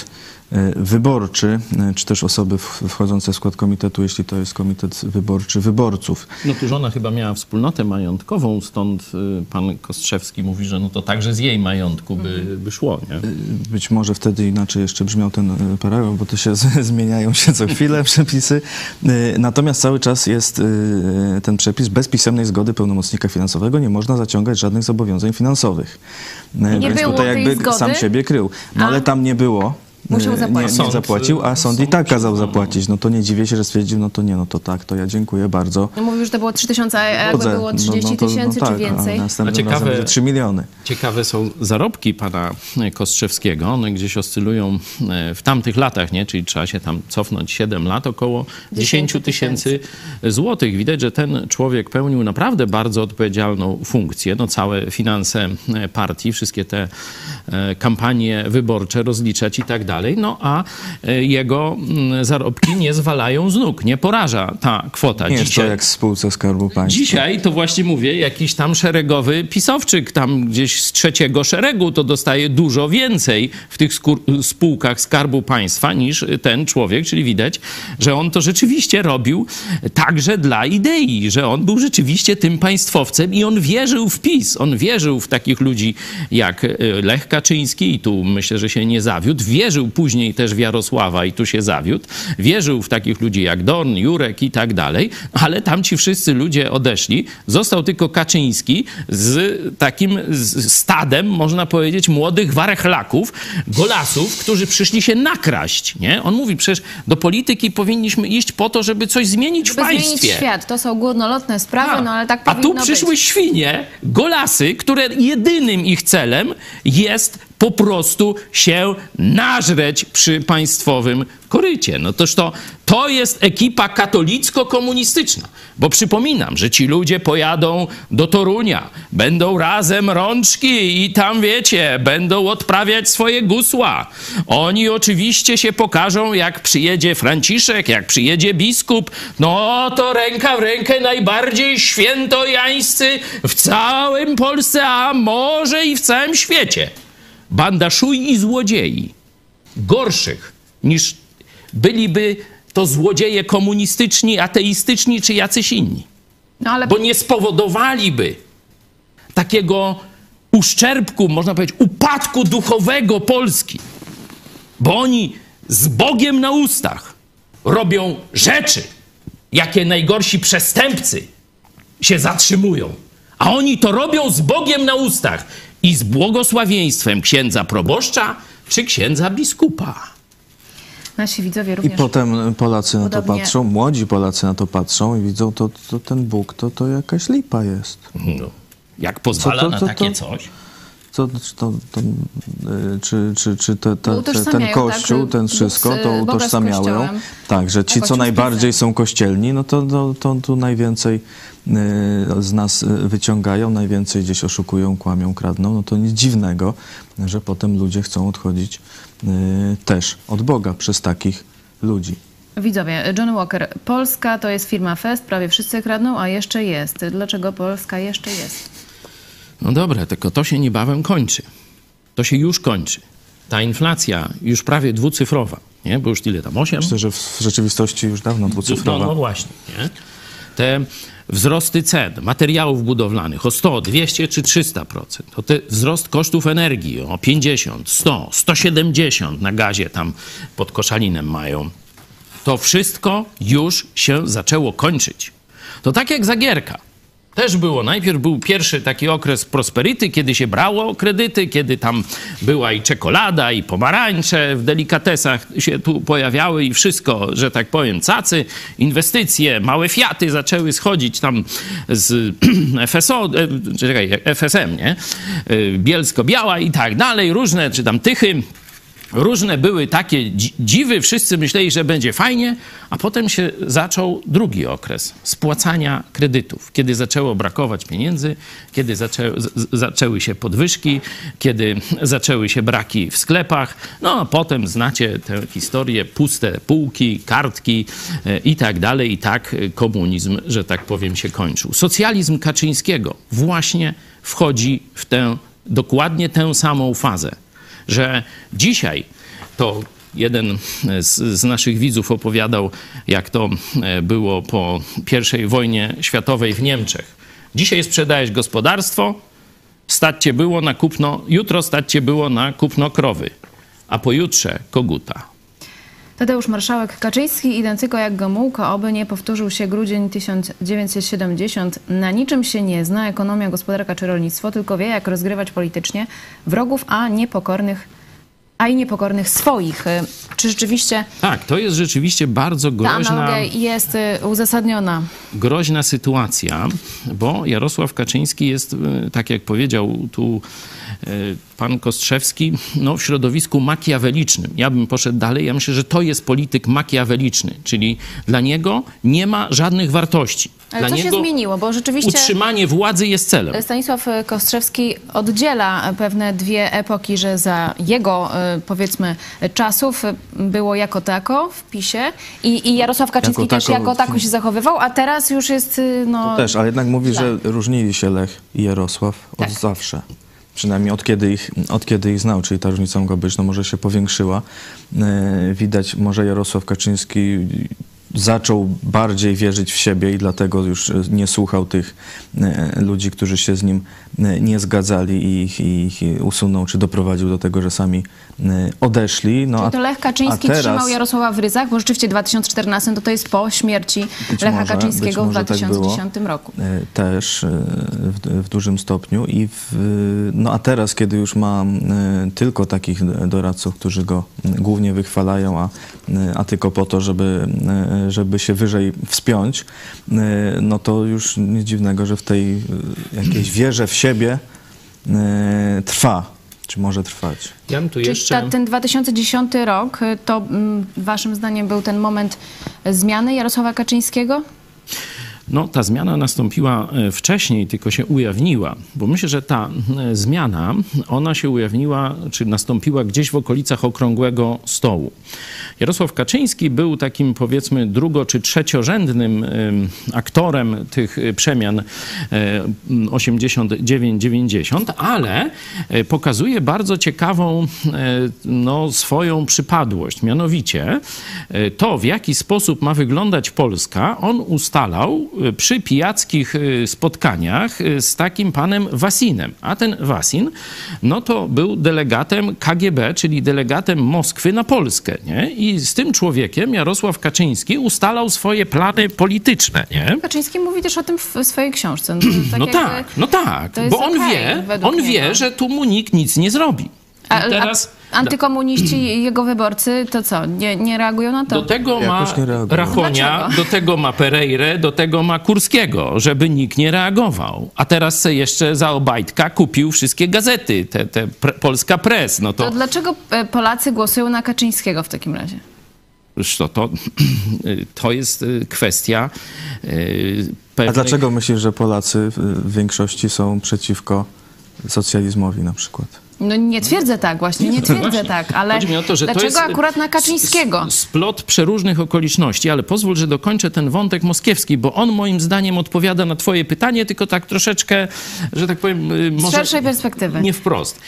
wyborczy, czy też osoby wchodzące w skład komitetu, jeśli to jest komitet wyborczy wyborców. No tu żona chyba miała wspólnotę majątkową, stąd y, pan Kostrzewski mówi, że no to także z jej majątku by, by szło, nie? Być może wtedy inaczej jeszcze brzmiał ten paragraf, bo to się zmieniają się co chwilę przepisy. Natomiast cały czas jest ten przepis: bez pisemnej zgody pełnomocnika finansowego nie można zaciągać żadnych zobowiązań finansowych. Nie Więc było tutaj tej jakby zgody? sam siebie krył. No A? ale tam nie było. Musiał Nie, zapłacić. nie Sąd, zapłacił, a sąd i sąd tak kazał przyznał. zapłacić. No to nie dziwię się, że stwierdził, no to nie, no to tak, to ja dziękuję bardzo. No mówił, że to było trzy tysiące, a jakby Chodzę. było No, trzydzieści no to- tysięcy no czy tak, więcej? A następnym A ciekawe- razem będzie trzy miliony. Ciekawe są zarobki pana Kostrzewskiego. One gdzieś oscylują e, w tamtych latach, nie? Czyli trzeba się tam cofnąć siedem lat, około dziesięć tysięcy złotych. Widać, że ten człowiek pełnił naprawdę bardzo odpowiedzialną funkcję. No, całe finanse e, partii, wszystkie te e, kampanie wyborcze rozliczać i tak dalej. No a e, jego mm, zarobki nie zwalają z nóg. Nie poraża ta kwota. Nie jest to Dzisiaj, jak w spółce Skarbu Państwa. Dzisiaj to właśnie mówię, jakiś tam szeregowy pisowczyk, tam gdzieś z trzeciego szeregu, to dostaje dużo więcej w tych skór- spółkach Skarbu Państwa niż ten człowiek, czyli widać, że on to rzeczywiście robił także dla idei, że on był rzeczywiście tym państwowcem i on wierzył w PiS, on wierzył w takich ludzi jak Lech Kaczyński i tu myślę, że się nie zawiódł, wierzył później też w Jarosława i tu się zawiódł, wierzył w takich ludzi jak Dorn, Jurek i tak dalej, ale tam ci wszyscy ludzie odeszli, został tylko Kaczyński z takim z stadem, można powiedzieć, młodych warechlaków, golasów, którzy przyszli się nakraść, nie? On mówi, przecież do polityki powinniśmy iść po to, żeby coś zmienić w Żeby zmienić państwie. świat. To są górnolotne sprawy, Tak. no ale tak A powinno tu przyszły być. świnie, golasy, które jedynym ich celem jest po prostu się nażreć przy państwowym korycie. No toż to, to jest ekipa katolicko-komunistyczna. Bo przypominam, że ci ludzie pojadą do Torunia, będą razem rączki i tam, wiecie, będą odprawiać swoje gusła. Oni oczywiście się pokażą, jak przyjedzie Franciszek, jak przyjedzie biskup. No to ręka w rękę najbardziej świętojańscy w całym Polsce, a może i w całym świecie. Banda szuj i złodziei, gorszych niż byliby to złodzieje komunistyczni, ateistyczni czy jacyś inni. No ale Bo nie spowodowaliby takiego uszczerbku, można powiedzieć, upadku duchowego Polski. Bo oni z Bogiem na ustach robią rzeczy, jakie najgorsi przestępcy się zatrzymują. A oni to robią z Bogiem na ustach i z błogosławieństwem księdza proboszcza czy księdza biskupa. nasi widzowie I również... potem Polacy na to Podobnie- patrzą, młodzi Polacy na to patrzą i widzą, to, to ten Bóg, to, to jakaś lipa jest. No. Jak pozwala Co to- na to- takie to- coś? Co, to, to, y, czy czy, czy te, te, te, ten Utożsamiają, kościół, tak, ten Bóg wszystko, z- to Boga z utożsamiają. Kościołem. Tak, że ci, Kościół co z najbardziej pisem. są kościelni, no to, to, to tu najwięcej y, z nas y, wyciągają, najwięcej gdzieś oszukują, kłamią, kradną. No to nic dziwnego, że potem ludzie chcą odchodzić y, też od Boga przez takich ludzi. Widzowie, John Walker, Polska to jest firma Fest, prawie wszyscy kradną, a jeszcze jest. Dlaczego Polska jeszcze jest? No dobra, tylko to się niebawem kończy. To się już kończy. Ta inflacja już prawie dwucyfrowa, nie? Bo już tyle tam, osiem? Myślę, że w rzeczywistości już dawno dwucyfrowa. No, no właśnie, nie? Te wzrosty cen materiałów budowlanych o sto, dwieście czy trzysta procent. To te wzrost kosztów energii o pięćdziesiąt, sto, sto siedemdziesiąt na gazie tam pod Koszalinem mają. To wszystko już się zaczęło kończyć. To tak jak Zagierka. Też było, najpierw był pierwszy taki okres prosperity, kiedy się brało kredyty, kiedy tam była i czekolada, i pomarańcze w delikatesach się tu pojawiały i wszystko, że tak powiem, cacy, inwestycje, małe Fiaty zaczęły schodzić tam z F S O, e, czekaj, F S M, nie? E, Bielsko-Biała i tak dalej, różne, czy tam Tychy. Różne były takie dzi- dziwy, wszyscy myśleli, że będzie fajnie, a potem się zaczął drugi okres spłacania kredytów, kiedy zaczęło brakować pieniędzy, kiedy zaczę, z, zaczęły się podwyżki, kiedy zaczęły się braki w sklepach. No a potem znacie tę historię, puste półki, kartki e, i tak dalej. I tak komunizm, że tak powiem, się kończył. Socjalizm Kaczyńskiego właśnie wchodzi w tę, dokładnie tę samą fazę. Że dzisiaj to jeden z, z naszych widzów opowiadał, jak to było po pierwszej wojnie światowej w Niemczech. Dzisiaj sprzedajesz gospodarstwo, stać cię było na kupno, jutro stać cię było na kupno krowy, a pojutrze koguta. Tadeusz Marszałek Kaczyński, identyko jak Gomułka, oby nie powtórzył się grudzień tysiąc dziewięćset siedemdziesiąt. Na niczym się nie zna, ekonomia, gospodarka czy rolnictwo, tylko wie, jak rozgrywać politycznie wrogów, a niepokornych, a i niepokornych swoich. Czy rzeczywiście Tak, to jest rzeczywiście bardzo ta groźna, analogia jest y, uzasadniona? groźna sytuacja, bo Jarosław Kaczyński jest, y, tak jak powiedział tu y, pan Kostrzewski, no, w środowisku makiawelicznym. Ja bym poszedł dalej. Ja myślę, że to jest polityk makiaweliczny, czyli dla niego nie ma żadnych wartości. Ale Dla co się niego zmieniło? Bo rzeczywiście utrzymanie władzy jest celem. Stanisław Kostrzewski oddziela pewne dwie epoki, że za jego, y, powiedzmy, czasów było jako tako w PiSie i, i Jarosław Kaczyński Jako też tako- jako tako się zachowywał, a teraz już jest, y, no... Też, ale jednak mówi, źle. że różnili się Lech i Jarosław od Tak. zawsze. Przynajmniej od kiedy, ich, od kiedy ich znał, czyli ta różnica mogła być, no może się powiększyła. E, widać, może Jarosław Kaczyński zaczął bardziej wierzyć w siebie i dlatego już nie słuchał tych e, ludzi, którzy się z nim e, nie zgadzali i ich, i ich usunął, czy doprowadził do tego, że sami e, odeszli. No, Czyli to Lech Kaczyński a teraz, trzymał Jarosława w ryzach, bo rzeczywiście w dwa tysiące czternastym to to jest po śmierci Być Lecha może, Kaczyńskiego być w może dwa tysiące dziesiątym tak było. roku. E, Też e, w, w dużym stopniu. I w, no a teraz, kiedy już ma e, tylko takich doradców, którzy go głównie wychwalają, a, a tylko po to, żeby, e, żeby się wyżej wspiąć, e, no to już nic dziwnego, że w tej e, jakiejś wierze w siebie e, trwa, czy może trwać. Ja bym tu Czy jeszcze... ta, ten dwa tysiące dziesiąty rok to mm, waszym zdaniem był ten moment zmiany Jarosława Kaczyńskiego? No, ta zmiana nastąpiła e, wcześniej, tylko się ujawniła, bo myślę, że ta e, zmiana, ona się ujawniła, czy nastąpiła gdzieś w okolicach Okrągłego Stołu. Jarosław Kaczyński był takim, powiedzmy, drugo- czy trzeciorzędnym e, aktorem tych e, przemian e, osiemdziesiąt dziewięć dziewięćdziesiąt, ale e, pokazuje bardzo ciekawą e, no, swoją przypadłość. Mianowicie e, to, w jaki sposób ma wyglądać Polska, on ustalał przy pijackich spotkaniach z takim panem Wasinem. A ten Wasin, no to był delegatem K G B, czyli delegatem Moskwy na Polskę, nie? I z tym człowiekiem Jarosław Kaczyński ustalał swoje plany polityczne, nie? Kaczyński mówi też o tym w swojej książce. No, tak No jakby tak, no tak, to jest bo on okej, wie, według on wie, niego. że tu mu nikt nic nie zrobi. A, I teraz... a antykomuniści i jego wyborcy to co? Nie, nie reagują na to? Do tego ma Jakoś nie reagują. Rachonia, Dlaczego? do tego ma Pereirę, do tego ma Kurskiego, żeby nikt nie reagował. A teraz se jeszcze za Obajtka kupił wszystkie gazety, te, te pre, Polska Press. No To to, dlaczego e, Polacy głosują na Kaczyńskiego w takim razie? to, to, to jest y, kwestia y, pewnej... A dlaczego myślisz, że Polacy w większości są przeciwko socjalizmowi na przykład? No nie twierdzę tak właśnie, nie twierdzę Właśnie. tak, ale Chodzi mi o to, że to dlaczego jest akurat na Kaczyńskiego? s- Splot przeróżnych okoliczności, ale pozwól, że dokończę ten wątek moskiewski, bo on moim zdaniem odpowiada na twoje pytanie, tylko tak troszeczkę, że tak powiem... y, Z może szerszej perspektywy. Nie wprost.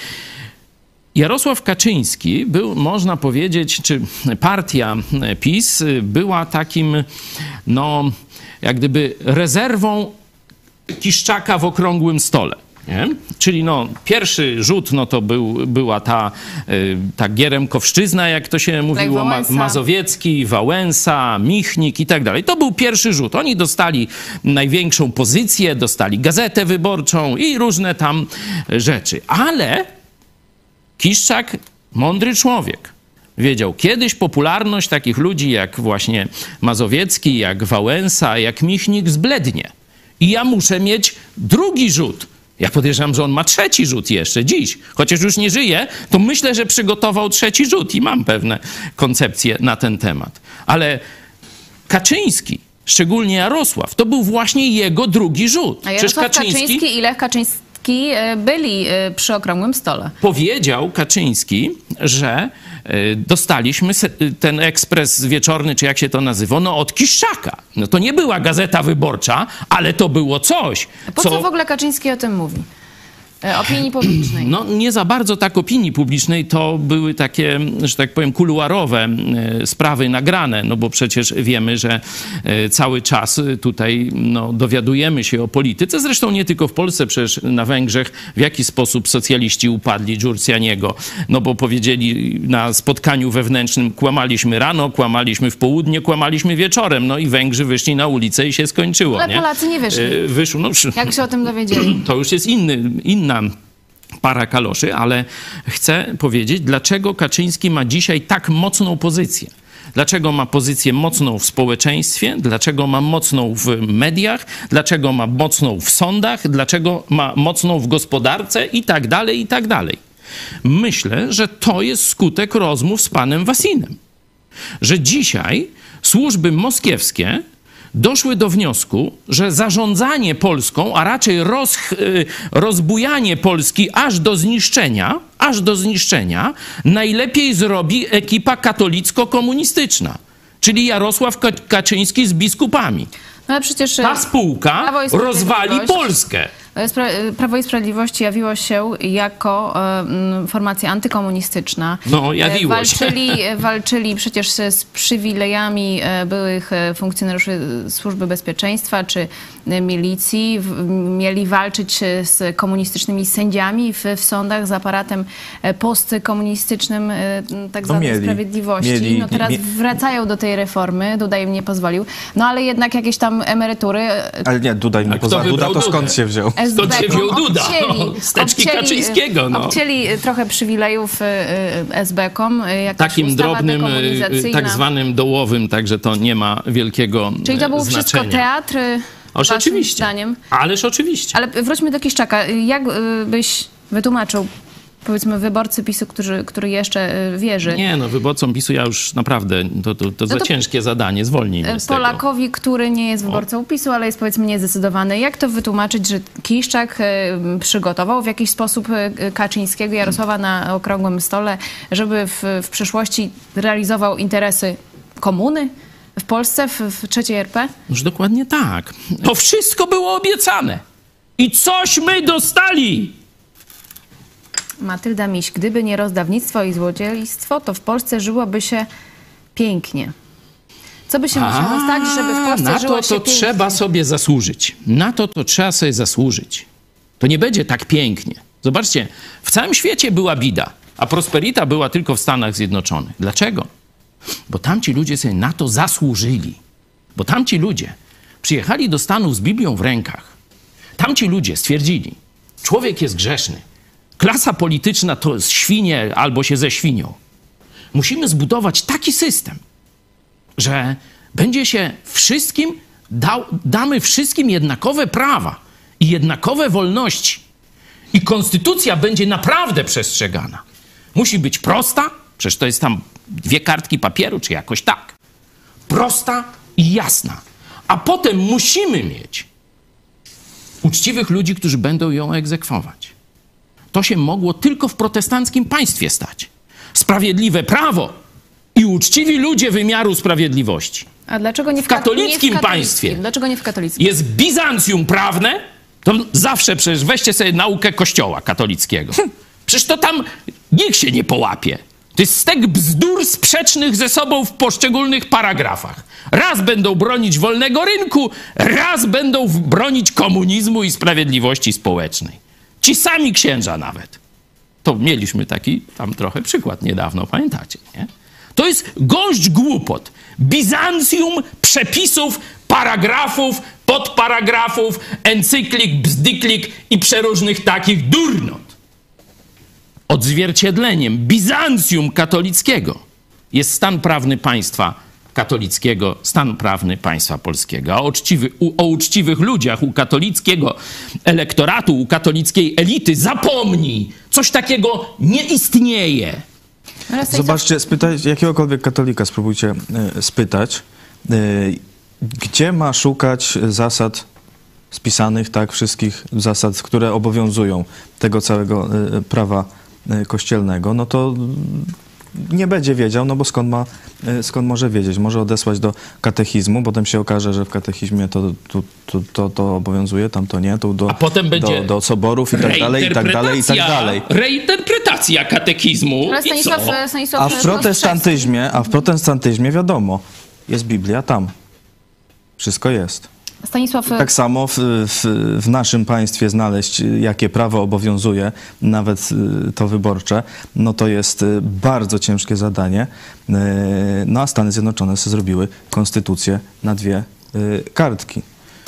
Jarosław Kaczyński był, można powiedzieć, czy partia PiS była takim, no, jak gdyby rezerwą Kiszczaka w okrągłym stole. Nie? Czyli no, pierwszy rzut no, to był, była ta, y, ta Gieremkowszczyzna, jak to się mówiło, Ma- Wałęsa. Mazowiecki, Wałęsa, Michnik i tak dalej. To był pierwszy rzut. Oni dostali największą pozycję, dostali gazetę wyborczą i różne tam rzeczy. Ale Kiszczak, mądry człowiek, wiedział, kiedyś popularność takich ludzi jak właśnie Mazowiecki, jak Wałęsa, jak Michnik zblednie. I ja muszę mieć drugi rzut. Ja podejrzewam, że on ma trzeci rzut jeszcze dziś. Chociaż już nie żyje, to myślę, że przygotował trzeci rzut i mam pewne koncepcje na ten temat. Ale Kaczyński, szczególnie Jarosław, to był właśnie jego drugi rzut. A Jarosław Kaczyński i Lech Kaczyński byli e, przy okrągłym stole. Powiedział Kaczyński, że y, dostaliśmy se, y, ten ekspres wieczorny, czy jak się to nazywa, no od Kiszczaka. No to nie była Gazeta Wyborcza, ale to było coś, Po co w ogóle Kaczyński o tym mówi? e, opinii publicznej. No nie za bardzo tak opinii publicznej, to były takie, że tak powiem, kuluarowe e, sprawy nagrane, no bo przecież wiemy, że e, cały czas tutaj no, dowiadujemy się o polityce, zresztą nie tylko w Polsce, przecież na Węgrzech, w jaki sposób socjaliści upadli Giursaniego, no bo powiedzieli na spotkaniu wewnętrznym, kłamaliśmy rano, kłamaliśmy w południe, kłamaliśmy wieczorem, no i Węgrzy wyszli na ulicę i się skończyło. Ale nie? Polacy nie wyszli. E, wyszło, no, Jak się o tym dowiedzieli? to już jest inny, inna para kaloszy, ale chcę powiedzieć, dlaczego Kaczyński ma dzisiaj tak mocną pozycję. Dlaczego ma pozycję mocną w społeczeństwie, dlaczego ma mocną w mediach, dlaczego ma mocną w sądach, dlaczego ma mocną w gospodarce i tak dalej, i tak dalej. Myślę, że to jest skutek rozmów z panem Wasinem. Że dzisiaj służby moskiewskie doszły do wniosku, że zarządzanie Polską, a raczej roz, rozbujanie Polski aż do zniszczenia, aż do zniszczenia, najlepiej zrobi ekipa katolicko-komunistyczna, czyli Jarosław Kaczyński z biskupami. No ale przecież Ta spółka Prawo i rozwali Sprawiedliwość- Polskę. Spra- Prawo i Sprawiedliwość jawiło się jako e, m, formacja antykomunistyczna. No, jawiło E, się. walczyli, walczyli przecież z przywilejami e, byłych e, funkcjonariuszy Służby Bezpieczeństwa czy e, milicji. W, mieli walczyć e, z komunistycznymi sędziami w, w sądach, z aparatem e, postkomunistycznym e, tak zwanej mieli. sprawiedliwości. Mieli- no teraz mie- wracają do tej reformy. Duda im nie pozwolił. No ale jednak jakieś tam emerytury e, Ale nie, Duda im A nie kto poza. Duda wybrał to Dudę? skąd się wziął? Skąd się wziął Duda? Obcięli, No, steczki Kaczyńskiego, no. Obcięli trochę przywilejów y, y, es be kom. y, jakaś Takim ustawa drobnym, dekomunizacyjna. tak zwanym dołowym, także to nie ma wielkiego Czyli to był znaczenia. wszystko teatr, y, Oż waszym oczywiście. zdaniem. Ależ oczywiście. Ale wróćmy do Kiszczaka. Jak y, byś wytłumaczył, powiedzmy, wyborcy PiSu, który, który jeszcze y, wierzy, Nie, no wyborcom PiSu ja już naprawdę, to, to, to za to- ciężkie zadanie, zwolnij mnie z tego. Polakowi, który nie jest wyborcą PiSu, ale jest, powiedzmy, niezdecydowany. Jak to wytłumaczyć, że Kiszczak y, przygotował w jakiś sposób y, Kaczyńskiego, Jarosława na okrągłym stole, żeby w, w przyszłości realizował interesy komuny w Polsce, w, w trzeciej er pe? Już dokładnie tak. To wszystko było obiecane. I cośmy dostali. Matylda Miś, gdyby nie rozdawnictwo i złodziejstwo, to w Polsce żyłoby się pięknie. Co by się musiało stać, żeby w Polsce na żyło to się to pięknie? trzeba sobie zasłużyć. Na to to trzeba sobie zasłużyć. To nie będzie tak pięknie. Zobaczcie, w całym świecie była bida, a prosperita była tylko w Stanach Zjednoczonych. Dlaczego? Bo tamci ludzie sobie na to zasłużyli. Bo tamci ludzie przyjechali do Stanów z Biblią w rękach. Tamci ludzie stwierdzili, człowiek jest grzeszny. Klasa polityczna to jest świnie albo się ze świnią. Musimy zbudować taki system, że będzie się wszystkim, dał, damy wszystkim jednakowe prawa i jednakowe wolności. I konstytucja będzie naprawdę przestrzegana. Musi być prosta, przecież to jest tam dwie kartki papieru, czy jakoś tak. Prosta i jasna. A potem musimy mieć uczciwych ludzi, którzy będą ją egzekwować. To się mogło tylko w protestanckim państwie stać. Sprawiedliwe prawo i uczciwi ludzie wymiaru sprawiedliwości. A dlaczego nie w, W katolickim nie w państwie. Dlaczego nie w katolickim? Jest Bizancjum prawne, to zawsze przecież weźcie sobie naukę kościoła katolickiego. Przecież to tam nikt się nie połapie. To jest stek bzdur sprzecznych ze sobą w poszczególnych paragrafach. Raz będą bronić wolnego rynku, raz będą w- bronić komunizmu i sprawiedliwości społecznej. Ci sami księża nawet. To mieliśmy taki tam trochę przykład niedawno, pamiętacie, nie? To jest gąszcz głupot. Bizancjum przepisów, paragrafów, podparagrafów, encyklik, bzdyklik i przeróżnych takich durnot. Odzwierciedleniem Bizancjum katolickiego jest stan prawny państwa katolickiego, stan prawny państwa polskiego. A o, uczciwy, u, o uczciwych ludziach, u katolickiego elektoratu, u katolickiej elity zapomnij. Coś takiego nie istnieje. Ale z tej Zobaczcie, spytaj, jakiegokolwiek katolika spróbujcie e, spytać, e, gdzie ma szukać zasad spisanych, tak, wszystkich zasad, które obowiązują tego całego e, prawa e, kościelnego, no to nie będzie wiedział, no bo skąd ma, y, skąd może wiedzieć? Może odesłać do katechizmu, potem się okaże, że w katechizmie to, to, to, to, to obowiązuje, tam to nie, to do, A potem będzie do, do soborów i tak dalej, i tak dalej, i tak dalej. Reinterpretacja katechizmu. Ale I co? Stanisław, Stanisław A w protestantyzmie, a w protestantyzmie wiadomo, jest Biblia tam. Wszystko jest. Stanisław, Tak samo w, w, w naszym państwie znaleźć, jakie prawo obowiązuje, nawet y, to wyborcze, no to jest y, bardzo ciężkie zadanie. Y, No a Stany Zjednoczone sobie zrobiły konstytucję na dwie y, kartki.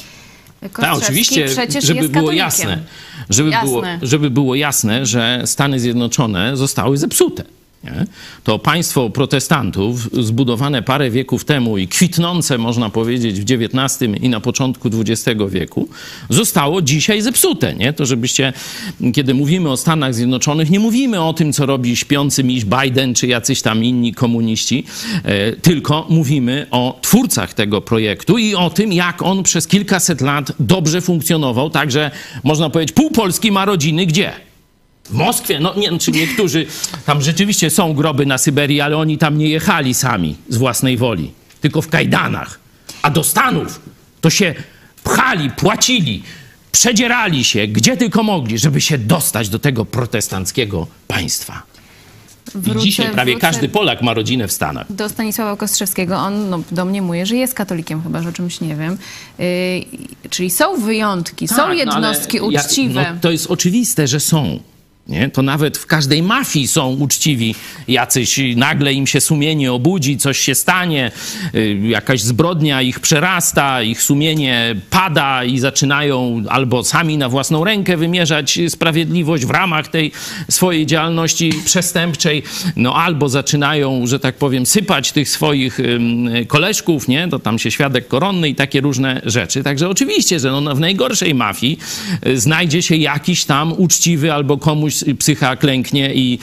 Tak, Kostrzeski oczywiście, przecież żeby jest było katolikiem. jasne, żeby Jasne. było, żeby było jasne, że Stany Zjednoczone zostały zepsute. Nie? To państwo protestantów zbudowane parę wieków temu i kwitnące, można powiedzieć, w dziewiętnastym i na początku dwudziestego wieku, zostało dzisiaj zepsute. Nie? To żebyście, kiedy mówimy o Stanach Zjednoczonych, nie mówimy o tym, co robi śpiący miś Biden czy jacyś tam inni komuniści, e, tylko mówimy o twórcach tego projektu i o tym, jak on przez kilkaset lat dobrze funkcjonował. Także można powiedzieć, pół Polski ma rodziny gdzie? W Moskwie? No nie wiem, czy niektórzy, tam rzeczywiście są groby na Syberii, ale oni tam nie jechali sami z własnej woli, tylko w kajdanach. A do Stanów to się pchali, płacili, przedzierali się, gdzie tylko mogli, żeby się dostać do tego protestanckiego państwa. I Wrócę- dzisiaj prawie wrócę każdy Polak ma rodzinę w Stanach. do Stanisława Kostrzewskiego. On no, domniemuje, że jest katolikiem, chyba że o czymś nie wiem. Yy, czyli są wyjątki, są Tak, no jednostki ale ja- uczciwe. no, to jest oczywiste, że są. Nie? To nawet w każdej mafii są uczciwi jacyś, nagle im się sumienie obudzi, coś się stanie, y, jakaś zbrodnia ich przerasta, ich sumienie pada i zaczynają albo sami na własną rękę wymierzać sprawiedliwość w ramach tej swojej działalności przestępczej, no albo zaczynają, że tak powiem, sypać tych swoich ym, koleżków, nie? To tam się świadek koronny i takie różne rzeczy. Także oczywiście, że no, w najgorszej mafii y, znajdzie się jakiś tam uczciwy albo komuś psycha klęknie i,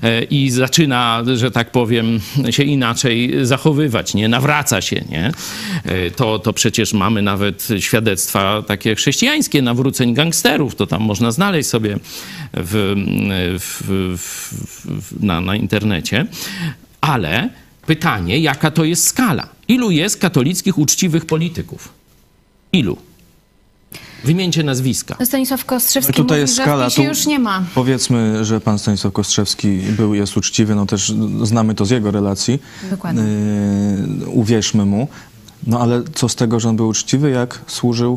i zaczyna, że tak powiem, się inaczej zachowywać, nie? Nawraca się, nie? To, to przecież mamy nawet świadectwa takie chrześcijańskie nawróceń gangsterów, to tam można znaleźć sobie w, w, w, na, na internecie. Ale pytanie, jaka to jest skala? Ilu jest katolickich uczciwych polityków? Ilu? Wymieńcie nazwiska. Stanisław Kostrzewski Tutaj mówi, jest że skala. w PiSie Tu już nie ma. Powiedzmy, że pan Stanisław Kostrzewski był, jest uczciwy, no też znamy to z jego relacji. Dokładnie. Yy, uwierzmy mu. No ale co z tego, że on był uczciwy, jak służył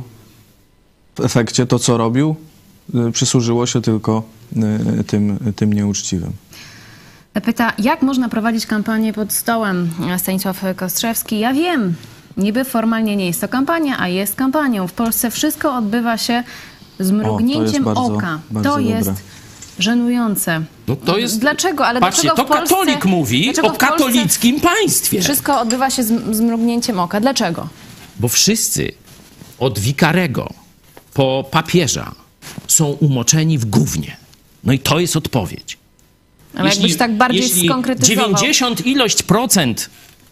w efekcie to, co robił, yy, przysłużyło się tylko yy, tym, tym nieuczciwym. Pyta, jak można prowadzić kampanię pod stołem? Stanisław Kostrzewski, ja wiem. Niby formalnie nie jest to kampania, a jest kampanią. W Polsce wszystko odbywa się z mrugnięciem bardzo- oka. bardzo to jest dobre. żenujące. No to jest... Dlaczego? Ale Patrzcie, dlaczego to w Polsce, katolik mówi dlaczego o w Polsce katolickim państwie. wszystko odbywa się z, z mrugnięciem oka? Dlaczego? Bo wszyscy od wikarego po papieża są umoczeni w gównie. No i to jest odpowiedź. Ale jakbyś tak bardziej jeśli skonkretyzował. dziewięćdziesiąt ilość procent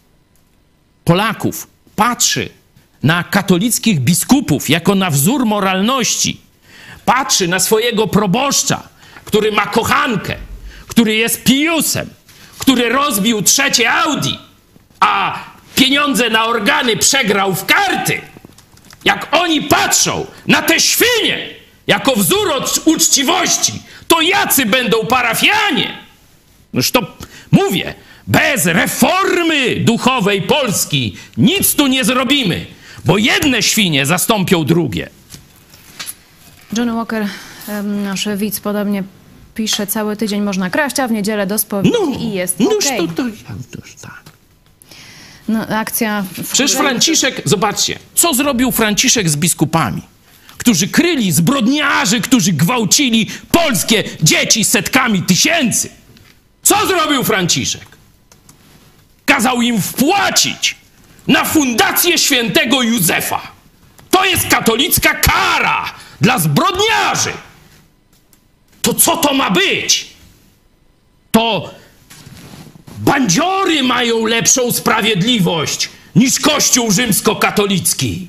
Polaków patrzy na katolickich biskupów jako na wzór moralności, patrzy na swojego proboszcza, który ma kochankę, który jest Piusem, który rozbił trzecie Audi, a pieniądze na organy przegrał w karty. Jak oni patrzą na te świnie jako wzór od uczciwości, to jacy będą parafianie? Noż to mówię, bez reformy duchowej Polski nic tu nie zrobimy, bo jedne świnie zastąpią drugie. Johnny Walker, em, nasz widz, podobnie pisze, cały tydzień można kraść, a w niedzielę do spowiedzi i jest no okej. to, to, to, to, tak. No, akcja... w Przecież której- Franciszek, zobaczcie, co zrobił Franciszek z biskupami, którzy kryli zbrodniarzy, którzy gwałcili polskie dzieci setkami tysięcy. Co zrobił Franciszek? Kazał im wpłacić na fundację świętego Józefa. To jest katolicka kara dla zbrodniarzy. To co to ma być? To bandziory mają lepszą sprawiedliwość niż Kościół rzymskokatolicki.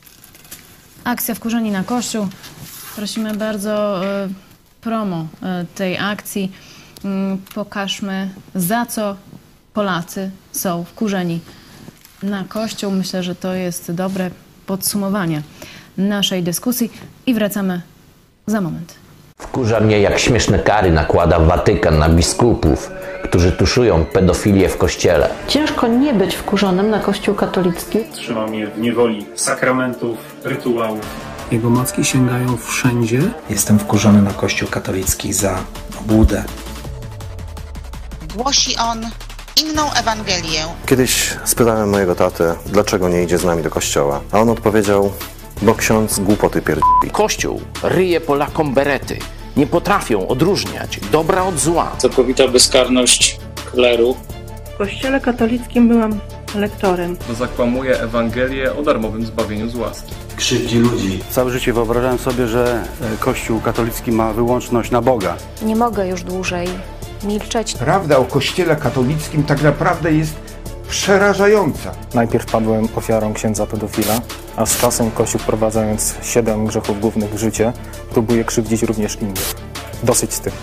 Akcja Wkurzeni na Kościół. Prosimy bardzo e, promo e, tej akcji. Mm, Pokażmy, za co Polacy są wkurzeni na Kościół. Myślę, że to jest dobre podsumowanie naszej dyskusji i wracamy za moment. Wkurza mnie, jak śmieszne kary nakłada Watykan na biskupów, którzy tuszują pedofilię w kościele. Ciężko nie być wkurzonym na Kościół katolicki. Trzyma mnie w niewoli sakramentów, rytuałów. Jego macki sięgają wszędzie. Jestem wkurzony na Kościół katolicki za obłudę. Głosi on inną Ewangelię. Kiedyś spytałem mojego tatę, dlaczego nie idzie z nami do kościoła, a on odpowiedział, bo ksiądz głupoty pierdoli. Kościół ryje Polakom berety. Nie potrafią odróżniać dobra od zła. Całkowita bezkarność kleru. W Kościele katolickim byłam lektorem. To zakłamuje Ewangelię o darmowym zbawieniu z łaski. Krzywdzi ludzi. Całe życie wyobrażałem sobie, że Kościół katolicki ma wyłączność na Boga. Nie mogę już dłużej milczeć. Prawda o Kościele katolickim tak naprawdę jest przerażająca. Najpierw padłem ofiarą księdza pedofila, a z czasem Kościół, wprowadzając siedem grzechów głównych w życie, próbuje krzywdzić również innych. Dosyć z tym.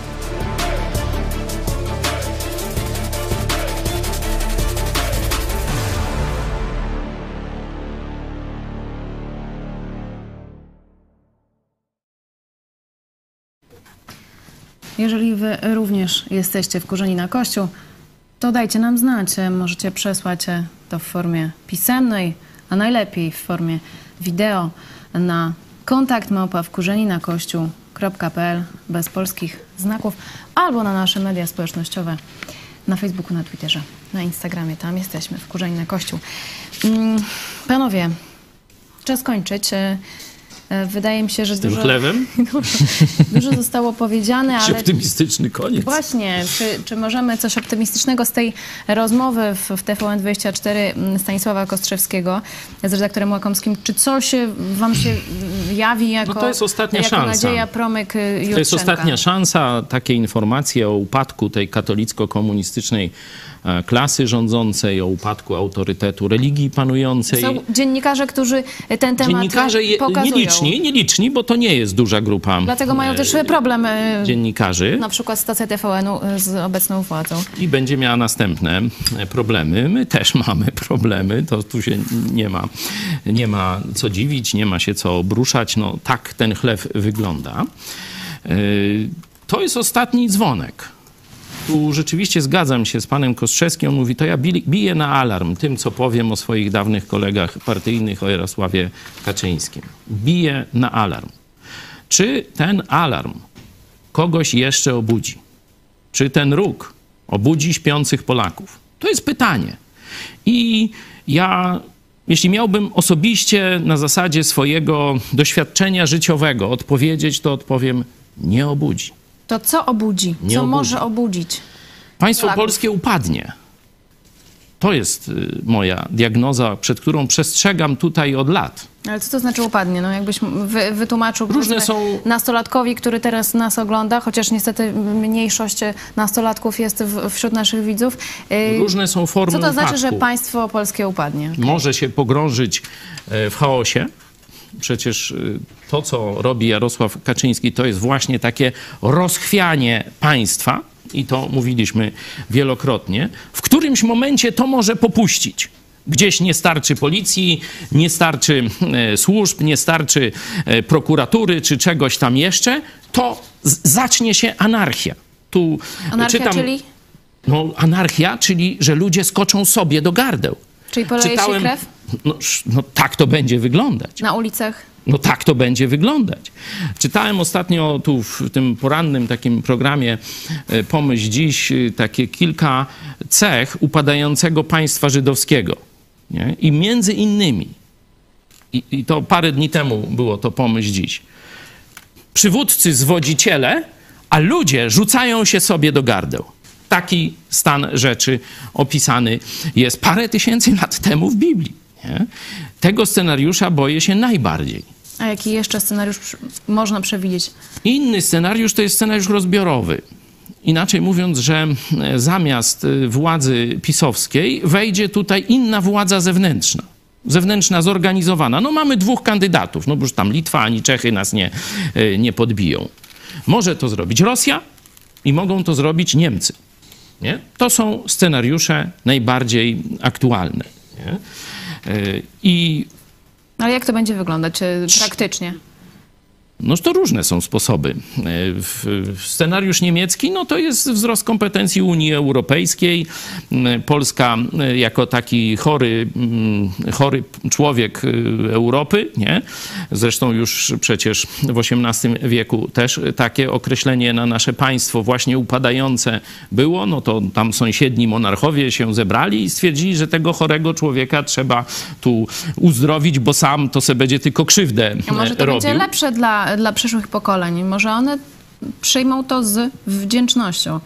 Jeżeli wy również jesteście wkurzeni na Kościół, to dajcie nam znać. Możecie przesłać to w formie pisemnej, a najlepiej w formie wideo na kontakt małpa wkurzeni na kościół kropka p l bez polskich znaków, albo na nasze media społecznościowe na Facebooku, na Twitterze, na Instagramie. Tam jesteśmy, wkurzeni na Kościół. Panowie, czas kończyć. Wydaje mi się, że Z tym dużo, chlewem? dużo, dużo zostało powiedziane, ale... optymistyczny koniec. Właśnie, czy, czy możemy coś optymistycznego z tej rozmowy w, w T V N dwadzieścia cztery Stanisława Kostrzewskiego z redaktorem Łakomskim, czy coś wam się jawi jako, no to jest ostatnia jako szansa. nadzieja, promyk Jutrzenka? To jest ostatnia szansa. Takie informacje o upadku tej katolicko-komunistycznej klasy rządzącej, o upadku autorytetu religii panującej. Są dziennikarze, którzy ten temat Dziennikarze je, pokazują. Nieliczni, nieliczni, bo to nie jest duża grupa. Dlatego mają też problem dziennikarzy. Na przykład stacja T V N-u z obecną władzą. I będzie miała następne problemy. My też mamy problemy. To tu się nie ma, nie ma co dziwić, nie ma się co obruszać. No tak ten chleb wygląda. To jest ostatni dzwonek. Tu rzeczywiście zgadzam się z panem Kostrzewskim. On mówi, to ja biję na alarm tym, co powiem o swoich dawnych kolegach partyjnych, o Jarosławie Kaczyńskim. Biję na alarm. Czy ten alarm kogoś jeszcze obudzi? Czy ten róg obudzi śpiących Polaków? To jest pytanie. I ja, jeśli miałbym osobiście na zasadzie swojego doświadczenia życiowego odpowiedzieć, to odpowiem, nie obudzi. To co obudzi? Nie co obudzi. może obudzić? Państwo Polaków? polskie upadnie. To jest moja diagnoza, przed którą przestrzegam tutaj od lat. Ale co to znaczy upadnie? No jakbyś wy, wytłumaczył Różne są... nastolatkowi, który teraz nas ogląda, chociaż niestety mniejszość nastolatków jest w, wśród naszych widzów. Różne są formy Co to upadku. znaczy, że państwo polskie upadnie? Może się pogrążyć w chaosie. Przecież to, co robi Jarosław Kaczyński, to jest właśnie takie rozchwianie państwa, i to mówiliśmy wielokrotnie, w którymś momencie to może popuścić. Gdzieś nie starczy policji, nie starczy e, służb, nie starczy e, prokuratury czy czegoś tam jeszcze, to z- zacznie się anarchia. Tu Anarchia, czytam, czyli? No, anarchia, czyli że ludzie skoczą sobie do gardeł. Czyli poleje Czytałem, się krew? No, no tak to będzie wyglądać. Na ulicach? No tak to będzie wyglądać. Czytałem ostatnio tu w tym porannym takim programie Pomyśl Dziś takie kilka cech upadającego państwa żydowskiego. Nie? I między innymi, i, i to parę dni temu było to Pomyśl Dziś, przywódcy zwodziciele, a ludzie rzucają się sobie do gardeł. Taki stan rzeczy opisany jest parę tysięcy lat temu w Biblii. Nie? Tego scenariusza boję się najbardziej. A jaki jeszcze scenariusz można przewidzieć? Inny scenariusz to jest scenariusz rozbiorowy. Inaczej mówiąc, że zamiast władzy pisowskiej wejdzie tutaj inna władza zewnętrzna. Zewnętrzna, zorganizowana. No mamy dwóch kandydatów, no bo już tam Litwa ani Czechy nas nie, nie podbiją. Może to zrobić Rosja i mogą to zrobić Niemcy. Nie? To są scenariusze najbardziej aktualne. Nie? I ale jak to będzie wyglądać praktycznie? No to różne są sposoby. Scenariusz niemiecki, no to jest wzrost kompetencji Unii Europejskiej. Polska jako taki chory, chory człowiek Europy, nie? Zresztą już przecież w osiemnastym wieku też takie określenie na nasze państwo właśnie upadające było, no to tam sąsiedni monarchowie się zebrali i stwierdzili, że tego chorego człowieka trzeba tu uzdrowić, bo sam to se będzie tylko krzywdę robił. A może to będzie lepsze dla dla przyszłych pokoleń. Może one przyjmą to z wdzięcznością.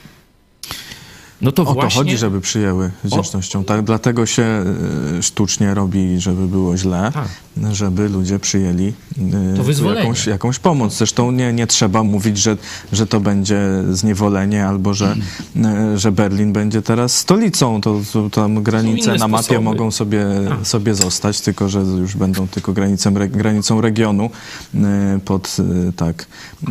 No to o właśnie... to chodzi, żeby przyjęły z wdzięcznością. Tak, dlatego się sztucznie robi, żeby było źle, tak. żeby ludzie przyjęli to jakąś, jakąś pomoc. Zresztą nie, nie trzeba mówić, że, że to będzie zniewolenie albo że, hmm. że Berlin będzie teraz stolicą. To, to tam granice na mapie sposoby. mogą sobie, sobie zostać, tylko że już będą tylko granicą, granicą regionu, pod, tak,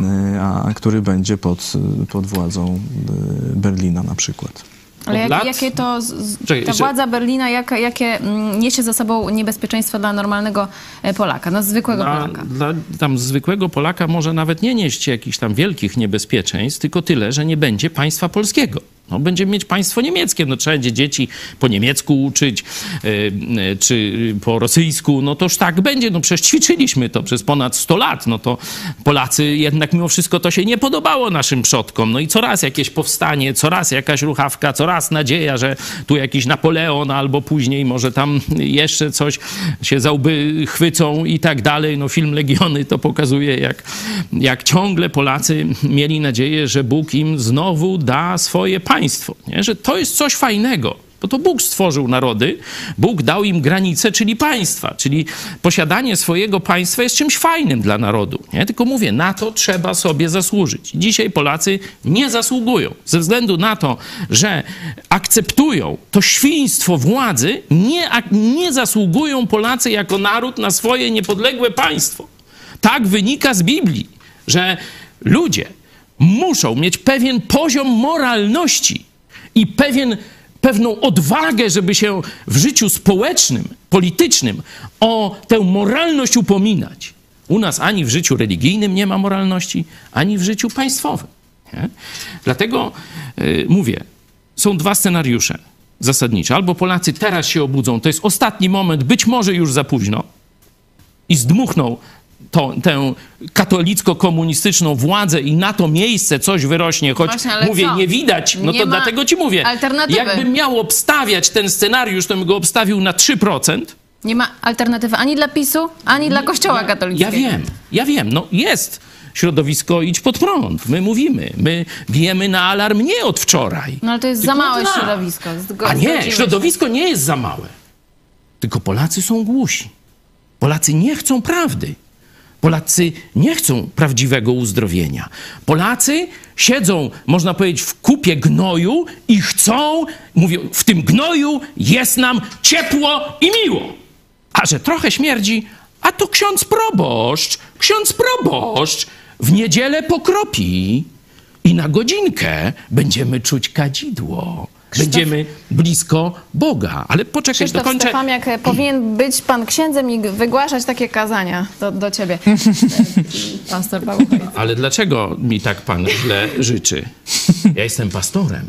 a który będzie pod, pod władzą Berlina na przykład. Ale jak, jakie to, ta władza Berlina, jaka, jakie niesie za sobą niebezpieczeństwa dla normalnego Polaka, no zwykłego dla, Polaka? Dla tam zwykłego Polaka może nawet nie nieść jakichś tam wielkich niebezpieczeństw, tylko tyle, że nie będzie państwa polskiego. No, będziemy mieć państwo niemieckie, no trzeba będzie dzieci po niemiecku uczyć, yy, czy po rosyjsku, no toż tak będzie, no przecież ćwiczyliśmy to przez ponad sto lat, no to Polacy jednak mimo wszystko to się nie podobało naszym przodkom, no i coraz jakieś powstanie, coraz jakaś ruchawka, coraz nadzieja, że tu jakiś Napoleon albo później może tam jeszcze coś się za łby chwycą i tak dalej, no film Legiony to pokazuje, jak, jak ciągle Polacy mieli nadzieję, że Bóg im znowu da swoje państwo. Państwo, nie? Że to jest coś fajnego, bo to Bóg stworzył narody, Bóg dał im granice, czyli państwa, czyli posiadanie swojego państwa jest czymś fajnym dla narodu, nie? Tylko mówię, na to trzeba sobie zasłużyć. Dzisiaj Polacy nie zasługują. Ze względu na to, że akceptują to świństwo władzy, nie, nie zasługują Polacy jako naród na swoje niepodległe państwo. Tak wynika z Biblii, że ludzie muszą mieć pewien poziom moralności i pewien, pewną odwagę, żeby się w życiu społecznym, politycznym o tę moralność upominać. U nas ani w życiu religijnym nie ma moralności, ani w życiu państwowym. Nie? Dlatego yy, mówię, są dwa scenariusze zasadnicze. Albo Polacy teraz się obudzą, to jest ostatni moment, być może już za późno i zdmuchną To, tę katolicko-komunistyczną władzę i na to miejsce coś wyrośnie, choć Właśnie, ale mówię, co? nie widać, no nie to dlatego ci mówię, alternatywy. Jakbym miał obstawiać ten scenariusz, to bym go obstawił na trzy procent. Nie ma alternatywy ani dla PiSu, ani dla Kościoła ja, katolickiego. Ja wiem, ja wiem, no jest środowisko Idź Pod Prąd. My mówimy, my bijemy na alarm nie od wczoraj. No ale to jest za małe dla. środowisko. A nie, środowisko nie jest za małe. Tylko Polacy są głusi. Polacy nie chcą prawdy. Polacy nie chcą prawdziwego uzdrowienia. Polacy siedzą, można powiedzieć, w kupie gnoju i chcą, mówią, w tym gnoju jest nam ciepło i miło. A że trochę śmierdzi, a to ksiądz proboszcz, ksiądz proboszcz w niedzielę pokropi i na godzinkę będziemy czuć kadzidło. Krzysztof, będziemy blisko Boga. Ale poczekaj, Krzysztof dokończę. Stefaniak, powinien być pan księdzem i wygłaszać takie kazania do, do ciebie. Pastor Paweł. Ale dlaczego mi tak pan źle życzy? Ja jestem pastorem.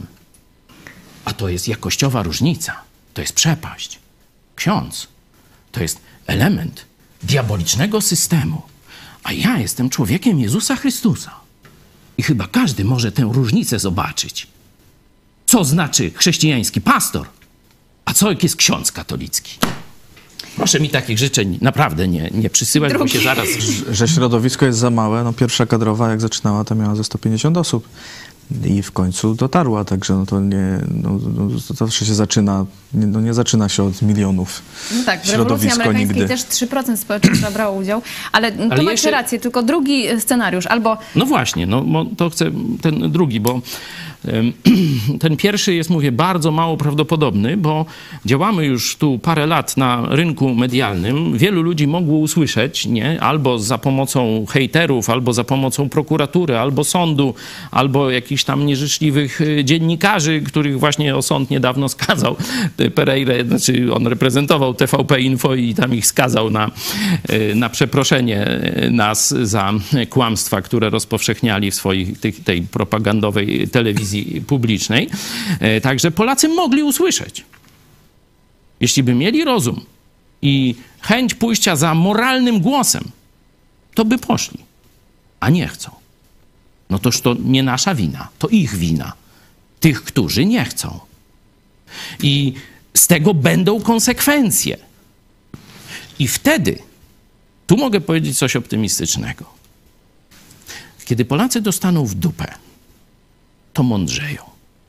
A to jest jakościowa różnica. To jest przepaść. Ksiądz to jest element diabolicznego systemu. A ja jestem człowiekiem Jezusa Chrystusa. I chyba każdy może tę różnicę zobaczyć. Co znaczy chrześcijański pastor, a co jest ksiądz katolicki. Proszę mi takich życzeń naprawdę nie, nie przysyłać, Drugi. bo się zaraz... Że środowisko jest za małe, no pierwsza kadrowa jak zaczynała, to miała ze sto pięćdziesiąt osób. I w końcu dotarła, także no to nie, no, no, to zawsze się zaczyna, nie, no nie zaczyna się od milionów. No tak, w rewolucji amerykańskiej nigdy. też trzy procent społeczeństwa brało udział, ale, ale tu macie jeszcze... rację, tylko drugi scenariusz, albo... No właśnie, no to chcę ten drugi, bo Ten pierwszy jest, mówię, bardzo mało prawdopodobny, bo działamy już tu parę lat na rynku medialnym. Wielu ludzi mogło usłyszeć, nie? Albo za pomocą hejterów, albo za pomocą prokuratury, albo sądu, albo jakichś tam nieżyczliwych dziennikarzy, których właśnie sąd niedawno skazał. Pereira, znaczy on reprezentował T V P Info i tam ich skazał na, na przeproszenie nas za kłamstwa, które rozpowszechniali w swojej tej, tej propagandowej telewizji publicznej. Także Polacy mogli usłyszeć. Jeśli by mieli rozum i chęć pójścia za moralnym głosem, to by poszli. A nie chcą. No toż to nie nasza wina, to ich wina. Tych, którzy nie chcą. I z tego będą konsekwencje. I wtedy, tu mogę powiedzieć coś optymistycznego. Kiedy Polacy dostaną w dupę, to mądrzeją.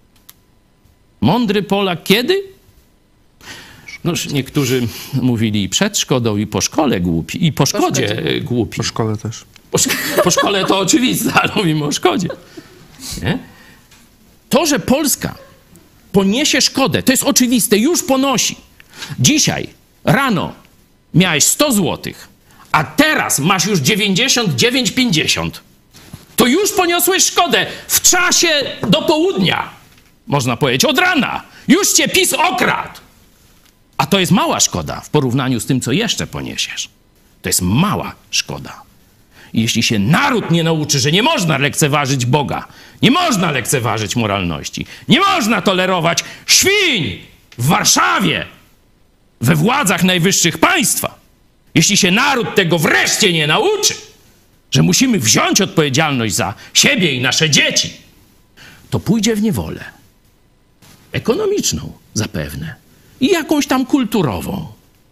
Mądry Polak kiedy? No, niektórzy mówili i przed szkodą, i po szkole głupi, i po szkodzie po głupi. Po szkole też. Po, szk- po szkole to oczywiste, ale mówimy o szkodzie. Nie? To, że Polska poniesie szkodę, to jest oczywiste, już ponosi. Dzisiaj, rano miałeś sto złotych, a teraz masz już dziewięćdziesiąt dziewięć pięćdziesiąt. To już poniosłeś szkodę w czasie do południa. Można powiedzieć, od rana. Już cię PiS okradł. A to jest mała szkoda w porównaniu z tym, co jeszcze poniesiesz. To jest mała szkoda. I jeśli się naród nie nauczy, że nie można lekceważyć Boga, nie można lekceważyć moralności, nie można tolerować świń w Warszawie, we władzach najwyższych państwa, jeśli się naród tego wreszcie nie nauczy, że musimy wziąć odpowiedzialność za siebie i nasze dzieci, to pójdzie w niewolę. Ekonomiczną zapewne i jakąś tam kulturową.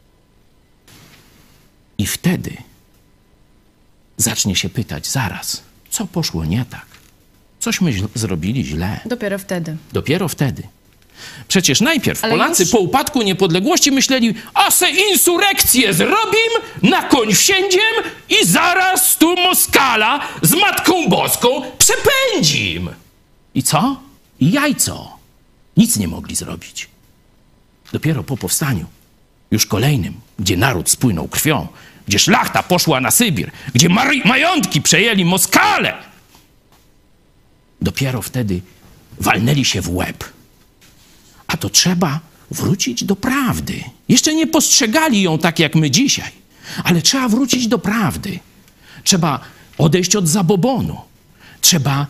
I wtedy zacznie się pytać, zaraz, co poszło nie tak? Cośmy źle, zrobili źle. Dopiero wtedy. Dopiero wtedy. Przecież najpierw Ale Polacy już... po upadku niepodległości myśleli, a se insurekcję zrobim, na koń wsiędziem i zaraz tu Moskala z Matką Boską przepędzim. I co? I jajco. Nic nie mogli zrobić. Dopiero po powstaniu, już kolejnym, gdzie naród spłynął krwią, gdzie szlachta poszła na Sybir, gdzie majątki przejęli Moskale, dopiero wtedy walnęli się w łeb. A to trzeba wrócić do prawdy. Jeszcze nie postrzegali ją tak jak my dzisiaj, ale trzeba wrócić do prawdy. Trzeba odejść od zabobonu. Trzeba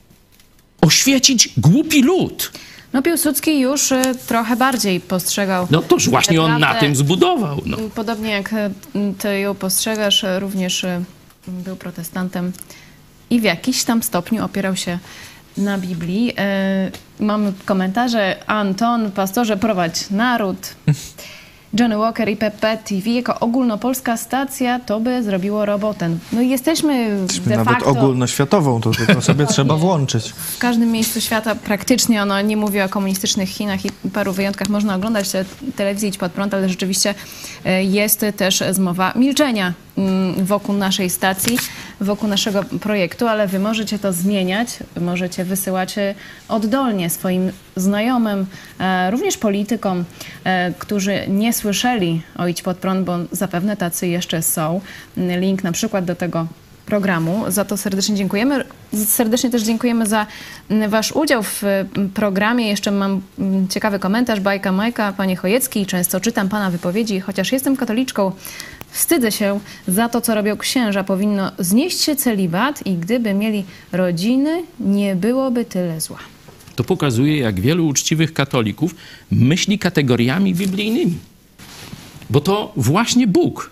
oświecić głupi lud. No Piłsudski już y, trochę bardziej postrzegał. No toż właśnie on na tym zbudował. No. Podobnie jak ty ją postrzegasz, również y, był protestantem i w jakiś tam stopniu opierał się na Biblii. Y, mamy komentarze. Anton, pastorze, prowadź naród. Johnny Walker i P P T V jako ogólnopolska stacja to by zrobiło robotę. No i jesteśmy, jesteśmy de nawet facto ogólnoświatową, to tylko sobie trzeba włączyć. w każdym miejscu świata praktycznie, ono nie mówi o komunistycznych Chinach i paru wyjątkach, można oglądać te, telewizję Idź Pod Prąd, ale rzeczywiście jest też zmowa milczenia wokół naszej stacji, wokół naszego projektu, ale wy możecie to zmieniać, możecie wysyłać oddolnie swoim znajomym, również politykom, którzy nie słyszeli o Idź Pod Prąd, bo zapewne tacy jeszcze są. Link na przykład do tego programu. Za to serdecznie dziękujemy. Serdecznie też dziękujemy za wasz udział w programie. Jeszcze mam ciekawy komentarz. Bajka Majka, panie Chojecki. Często czytam pana wypowiedzi, chociaż jestem katoliczką, wstydzę się za to, co robią księża. Powinno znieść się celibat i gdyby mieli rodziny, nie byłoby tyle zła. To pokazuje, jak wielu uczciwych katolików myśli kategoriami biblijnymi. Bo to właśnie Bóg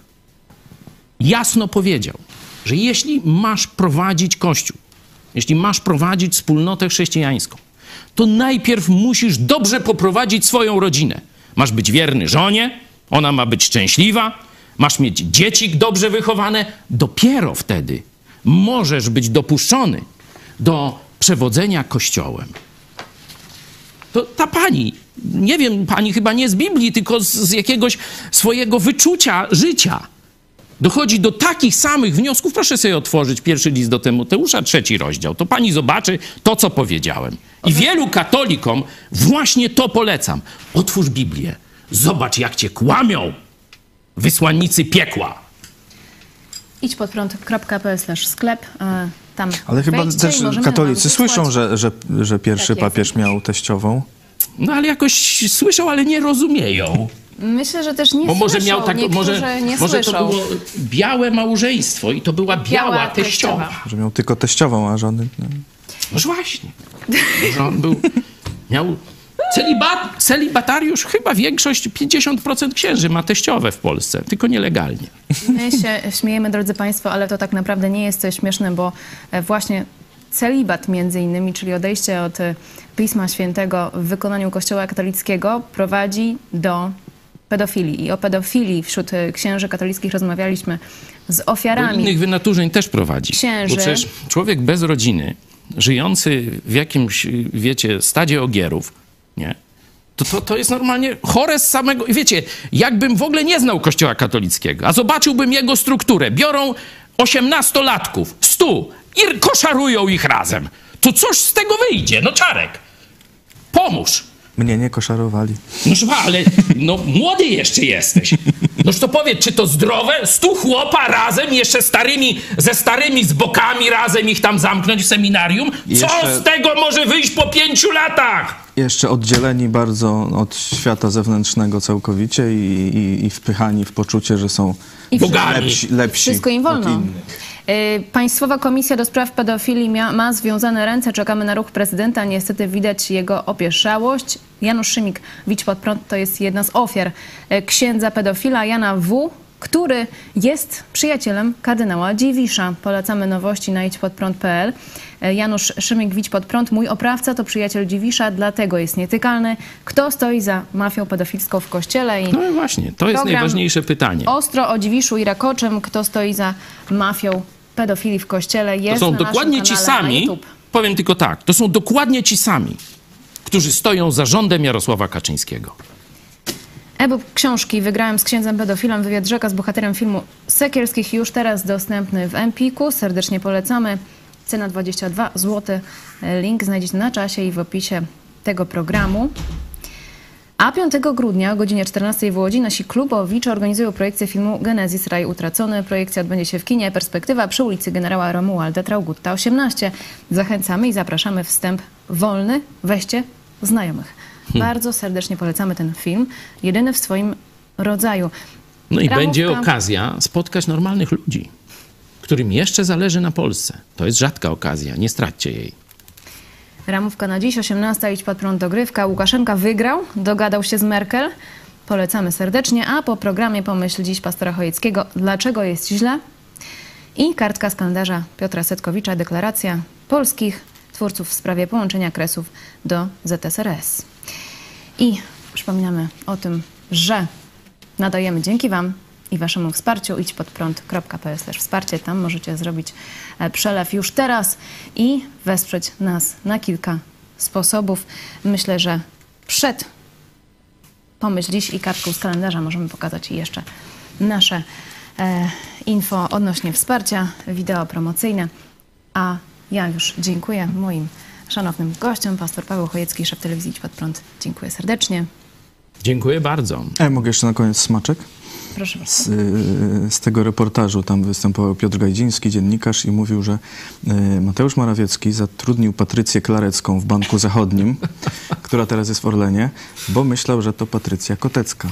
jasno powiedział, że jeśli masz prowadzić Kościół, jeśli masz prowadzić wspólnotę chrześcijańską, to najpierw musisz dobrze poprowadzić swoją rodzinę. Masz być wierny żonie, ona ma być szczęśliwa, masz mieć dzieci dobrze wychowane. Dopiero wtedy możesz być dopuszczony do przewodzenia Kościołem. To ta pani, nie wiem, pani chyba nie z Biblii, tylko z, z jakiegoś swojego wyczucia życia, dochodzi do takich samych wniosków. Proszę sobie otworzyć pierwszy list do Tymoteusza, trzeci rozdział. To pani zobaczy to, co powiedziałem. I wielu katolikom właśnie to polecam. Otwórz Biblię. Zobacz, jak cię kłamią wysłannicy piekła. idź pod prąd kropka p l slash sklep. Tam Ale chyba wejdźcie też i możemy katolicy wam słyszą, wysłać. że, że, że pierwszy Tak jest. papież miał teściową. No ale jakoś słyszą, ale nie rozumieją. Myślę, że też nie Bo może słyszą. miał tak, Niektórzy może, nie może to słyszą. było białe małżeństwo i to była biała, Biała teściowa. teściowa. Że miał tylko teściową, a żony... Nie. No właśnie. Może on był, miał celibat, celibatariusz, chyba większość, pięćdziesiąt procent księży ma teściowe w Polsce, tylko nielegalnie. My się śmiejemy, drodzy Państwo, ale to tak naprawdę nie jest śmieszne, bo właśnie celibat między innymi, czyli odejście od Pisma Świętego w wykonaniu Kościoła katolickiego prowadzi do pedofilii. I o pedofilii wśród księży katolickich rozmawialiśmy z Do ofiarami. innych wynaturzeń też prowadzi. Księży. Bo przecież człowiek bez rodziny, żyjący w jakimś, wiecie, stadzie ogierów, nie? To, to, to jest normalnie chore z samego... Wiecie, jakbym w ogóle nie znał Kościoła katolickiego, a zobaczyłbym jego strukturę. Biorą osiemnastolatków, stu i koszarują ich razem. To coś z tego wyjdzie. No Czarek, pomóż. Mnie nie koszarowali. No słuchaj, ale no, młody jeszcze jesteś. Noż to powiedz, czy to zdrowe? Stu chłopa razem, jeszcze starymi, ze starymi z bokami razem ich tam zamknąć w seminarium? Co Jeszcze- z tego może wyjść po pięciu latach? Jeszcze oddzieleni bardzo od świata zewnętrznego całkowicie i, i, i wpychani w poczucie, że są I Bogami. lepsi, lepsi Wszystko im od wolno. innych. Y, Państwowa Komisja do Spraw Pedofilii mia, ma związane ręce. Czekamy na ruch prezydenta. Niestety widać jego opieszałość. Janusz Szymik, Widź pod prąd, to jest jedna z ofiar y, księdza pedofila Jana W., który jest przyjacielem kardynała Dziwisza. Polecamy nowości na idź pod prąd kropka p l. Y, Janusz Szymik, Widź pod prąd. Mój oprawca to przyjaciel Dziwisza, dlatego jest nietykalny. Kto stoi za mafią pedofilską w Kościele? I No i właśnie, to jest program najważniejsze pytanie. Ostro o Dziwiszu i Rakoczym. Kto stoi za mafią pedofilii w Kościele? To Jest są na dokładnie naszym ci kanale na sami, YouTube. powiem tylko tak, to są dokładnie ci sami, którzy stoją za rządem Jarosława Kaczyńskiego. E-book książki Wygrałem z księdzem pedofilem. Wywiad Rzeka z bohaterem filmu Sekielskich już teraz dostępny w Empiku. Serdecznie polecamy. Cena dwadzieścia dwa złote. Link znajdziecie na czasie i w opisie tego programu. A piątego grudnia o godzinie czternastej w Łodzi nasi klubowicze organizują projekcję filmu Genezis Raj Utracony. Projekcja odbędzie się w kinie Perspektywa przy ulicy generała Romualda Traugutta osiemnaście. Zachęcamy i zapraszamy. Wstęp wolny. Weźcie znajomych. Hmm. Bardzo serdecznie polecamy ten film. Jedyny w swoim rodzaju. No i Ramówka- będzie okazja spotkać normalnych ludzi, którym jeszcze zależy na Polsce. To jest rzadka okazja, nie straćcie jej. Ramówka na dziś, osiemnasta. Idź pod prąd dogrywka. Łukaszenka wygrał, dogadał się z Merkel. Polecamy serdecznie. A po programie Pomyśl dziś pastora Chojeckiego. Dlaczego jest źle? I kartka z kalendarza Piotra Setkowicza. Deklaracja polskich twórców w sprawie połączenia Kresów do Z S R S. I przypominamy o tym, że nadajemy dzięki Wam i Waszemu wsparciu. Idź pod prąd kropka p l slash wsparcie. Tam możecie zrobić e, przelew już teraz i wesprzeć nas na kilka sposobów. Myślę, że przed Pomyśl dziś i kartką z kalendarza możemy pokazać jeszcze nasze e, info odnośnie wsparcia, wideo promocyjne. A ja już dziękuję moim szanownym gościom, pastor Paweł Chojecki, szef telewizji Idź pod prąd. Dziękuję serdecznie. Dziękuję bardzo. A ja mogę jeszcze na koniec smaczek? Proszę bardzo. Z, y, z tego reportażu tam występował Piotr Gajdziński, dziennikarz, i mówił, że y, Mateusz Morawiecki zatrudnił Patrycję Klarecką w Banku Zachodnim, która teraz jest w Orlenie, bo myślał, że to Patrycja Kotecka.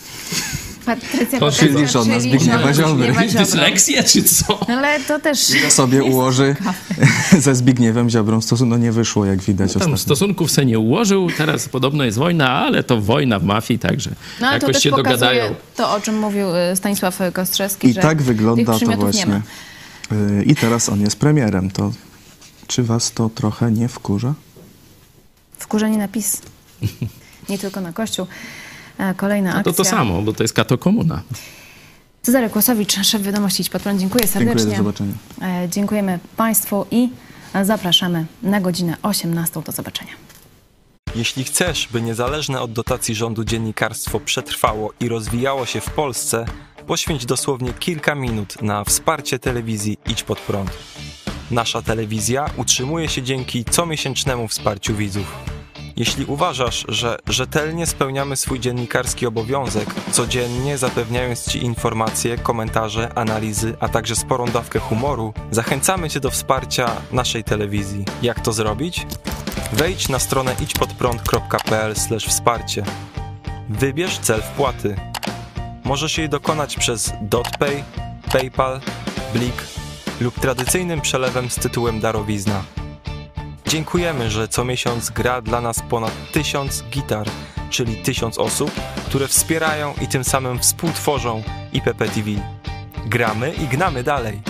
Patrycja To Kotecka, czyli żona Zbigniewa Ziobry. Dyslekcja czy co? Ale to też... Sobie ułoży ze Zbigniewem Ziobrą stosunek. No nie wyszło, jak widać Tam ostatnio. stosunków se nie ułożył, teraz podobno jest wojna, ale to wojna w mafii, także No ale to jakoś też się pokazuje dogadają. to, o czym mówił y, Stanisław Kostrzewski, I że tak tych wygląda to przymiotów nie ma. właśnie. Y, I teraz on jest premierem. To czy was to trochę nie wkurza? Wkurzenie na PiS. Nie tylko na Kościół. E, Kolejna No akcja. to to samo, bo to jest katokomuna. Cezary Kłosowicz, szef Wiadomości Idź pod prąd. Dziękuję serdecznie. Dziękuję, do zobaczenia. E, Dziękujemy Państwu i zapraszamy na godzinę osiemnastą. Do zobaczenia. Jeśli chcesz, by niezależne od dotacji rządu dziennikarstwo przetrwało i rozwijało się w Polsce, poświęć dosłownie kilka minut na wsparcie telewizji Idź Pod Prąd. Nasza telewizja utrzymuje się dzięki comiesięcznemu wsparciu widzów. Jeśli uważasz, że rzetelnie spełniamy swój dziennikarski obowiązek, codziennie zapewniając Ci informacje, komentarze, analizy, a także sporą dawkę humoru, zachęcamy Cię do wsparcia naszej telewizji. Jak to zrobić? Wejdź na stronę idźpodprąd kropka p l slash wsparcie. Wybierz cel wpłaty. Możesz jej dokonać przez DotPay, PayPal, Blik lub tradycyjnym przelewem z tytułem darowizna. Dziękujemy, że co miesiąc gra dla nas ponad tysiąc gitar, czyli tysiąc osób, które wspierają i tym samym współtworzą I P P T V. Gramy i gnamy dalej.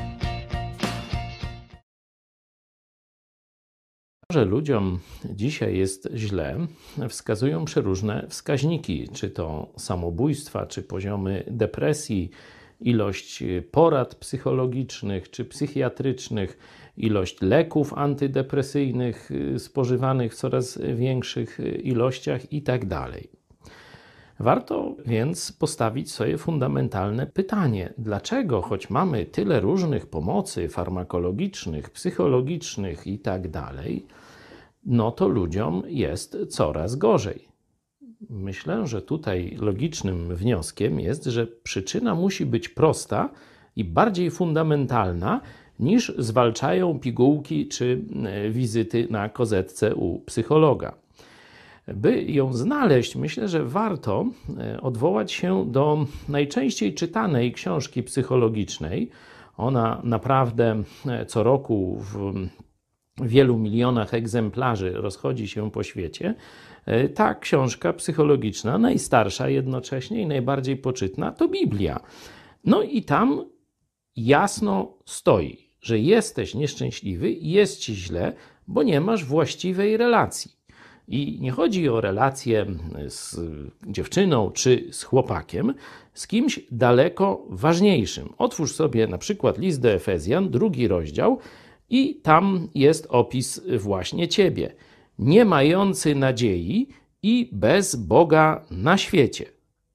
Że ludziom dzisiaj jest źle, wskazują przeróżne wskaźniki, czy to samobójstwa, czy poziomy depresji, ilość porad psychologicznych czy psychiatrycznych, ilość leków antydepresyjnych spożywanych w coraz większych ilościach i tak dalej. Warto więc postawić sobie fundamentalne pytanie, dlaczego, choć mamy tyle różnych pomocy farmakologicznych, psychologicznych i tak dalej, no to ludziom jest coraz gorzej. Myślę, że tutaj logicznym wnioskiem jest, że przyczyna musi być prosta i bardziej fundamentalna niż zwalczają pigułki czy wizyty na kozetce u psychologa. By ją znaleźć, myślę, że warto odwołać się do najczęściej czytanej książki psychologicznej. Ona naprawdę co roku w wielu milionach egzemplarzy rozchodzi się po świecie. Ta książka psychologiczna, najstarsza jednocześnie i najbardziej poczytna, to Biblia. No i tam jasno stoi, że jesteś nieszczęśliwy, jest ci źle, bo nie masz właściwej relacji. I nie chodzi o relację z dziewczyną czy z chłopakiem, z kimś daleko ważniejszym. Otwórz sobie na przykład list do Efezjan, drugi rozdział i tam jest opis właśnie ciebie. Nie mający nadziei i bez Boga na świecie.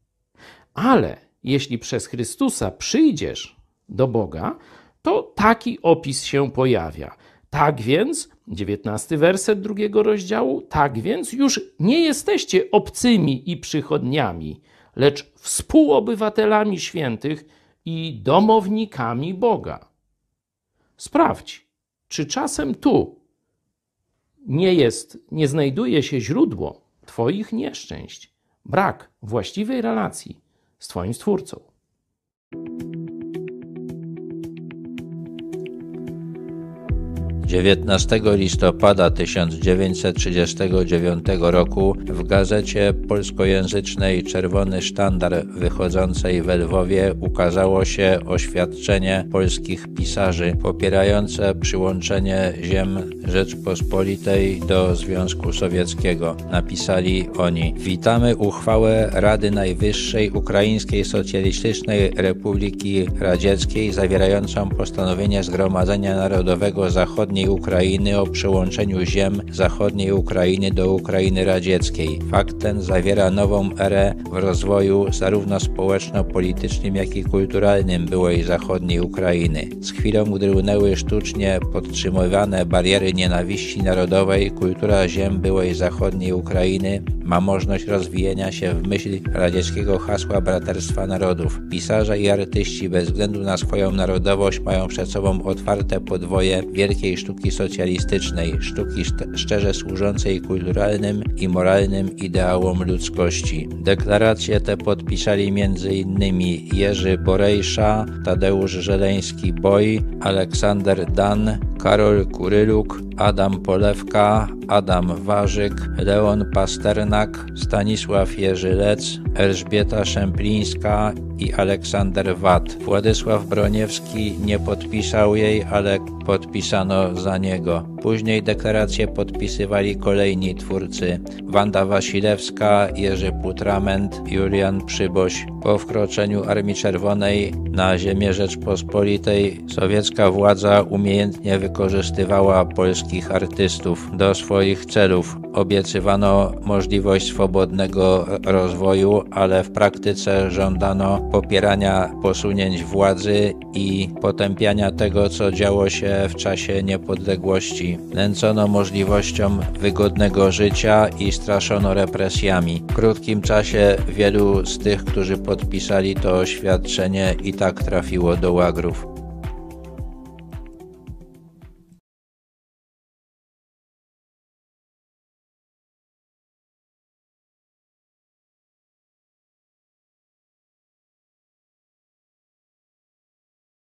Ale jeśli przez Chrystusa przyjdziesz do Boga, to taki opis się pojawia. Tak więc, dziewiętnasty werset drugiego rozdziału, tak więc już nie jesteście obcymi i przychodniami, lecz współobywatelami świętych i domownikami Boga. Sprawdź, czy czasem tu nie jest, nie znajduje się źródło twoich nieszczęść, brak właściwej relacji z twoim Stwórcą. dziewiętnastego listopada tysiąc dziewięćset trzydziestego dziewiątego roku w gazecie polskojęzycznej Czerwony Sztandar wychodzącej we Lwowie ukazało się oświadczenie polskich pisarzy popierające przyłączenie ziem Rzeczpospolitej do Związku Sowieckiego. Napisali oni: witamy uchwałę Rady Najwyższej Ukraińskiej Socjalistycznej Republiki Radzieckiej zawierającą postanowienie Zgromadzenia Narodowego Zachodniej Ukrainy o przyłączeniu ziem zachodniej Ukrainy do Ukrainy Radzieckiej. Fakt ten zawiera nową erę w rozwoju zarówno społeczno-politycznym, jak i kulturalnym byłej zachodniej Ukrainy. Z chwilą, gdy runęły sztucznie podtrzymywane bariery nienawiści narodowej, kultura ziem byłej zachodniej Ukrainy ma możliwość rozwijania się w myśl radzieckiego hasła Braterstwa Narodów. Pisarze i artyści bez względu na swoją narodowość mają przed sobą otwarte podwoje wielkiej sztuki socjalistycznej, sztuki szczerze służącej kulturalnym i moralnym ideałom ludzkości. Deklaracje te podpisali między innymi Jerzy Borejsza, Tadeusz Żeleński-Boj, Aleksander Dan, Karol Kuryluk, Adam Polewka, Adam Warzyk, Leon Pasternak, Stanisław Jerzy Lec, Elżbieta Szemplińska i Aleksander Wat. Władysław Broniewski nie podpisał jej, ale podpisano za niego. Później deklaracje podpisywali kolejni twórcy: Wanda Wasilewska, Jerzy Putrament, Julian Przyboś. Po wkroczeniu Armii Czerwonej na ziemię Rzeczpospolitej sowiecka władza umiejętnie wykorzystywała polskich artystów do swoich celów. Obiecywano możliwość swobodnego rozwoju, pokoju, ale w praktyce żądano popierania posunięć władzy i potępiania tego, co działo się w czasie niepodległości. Nęcono możliwością wygodnego życia i straszono represjami. W krótkim czasie wielu z tych, którzy podpisali to oświadczenie, i tak trafiło do łagrów.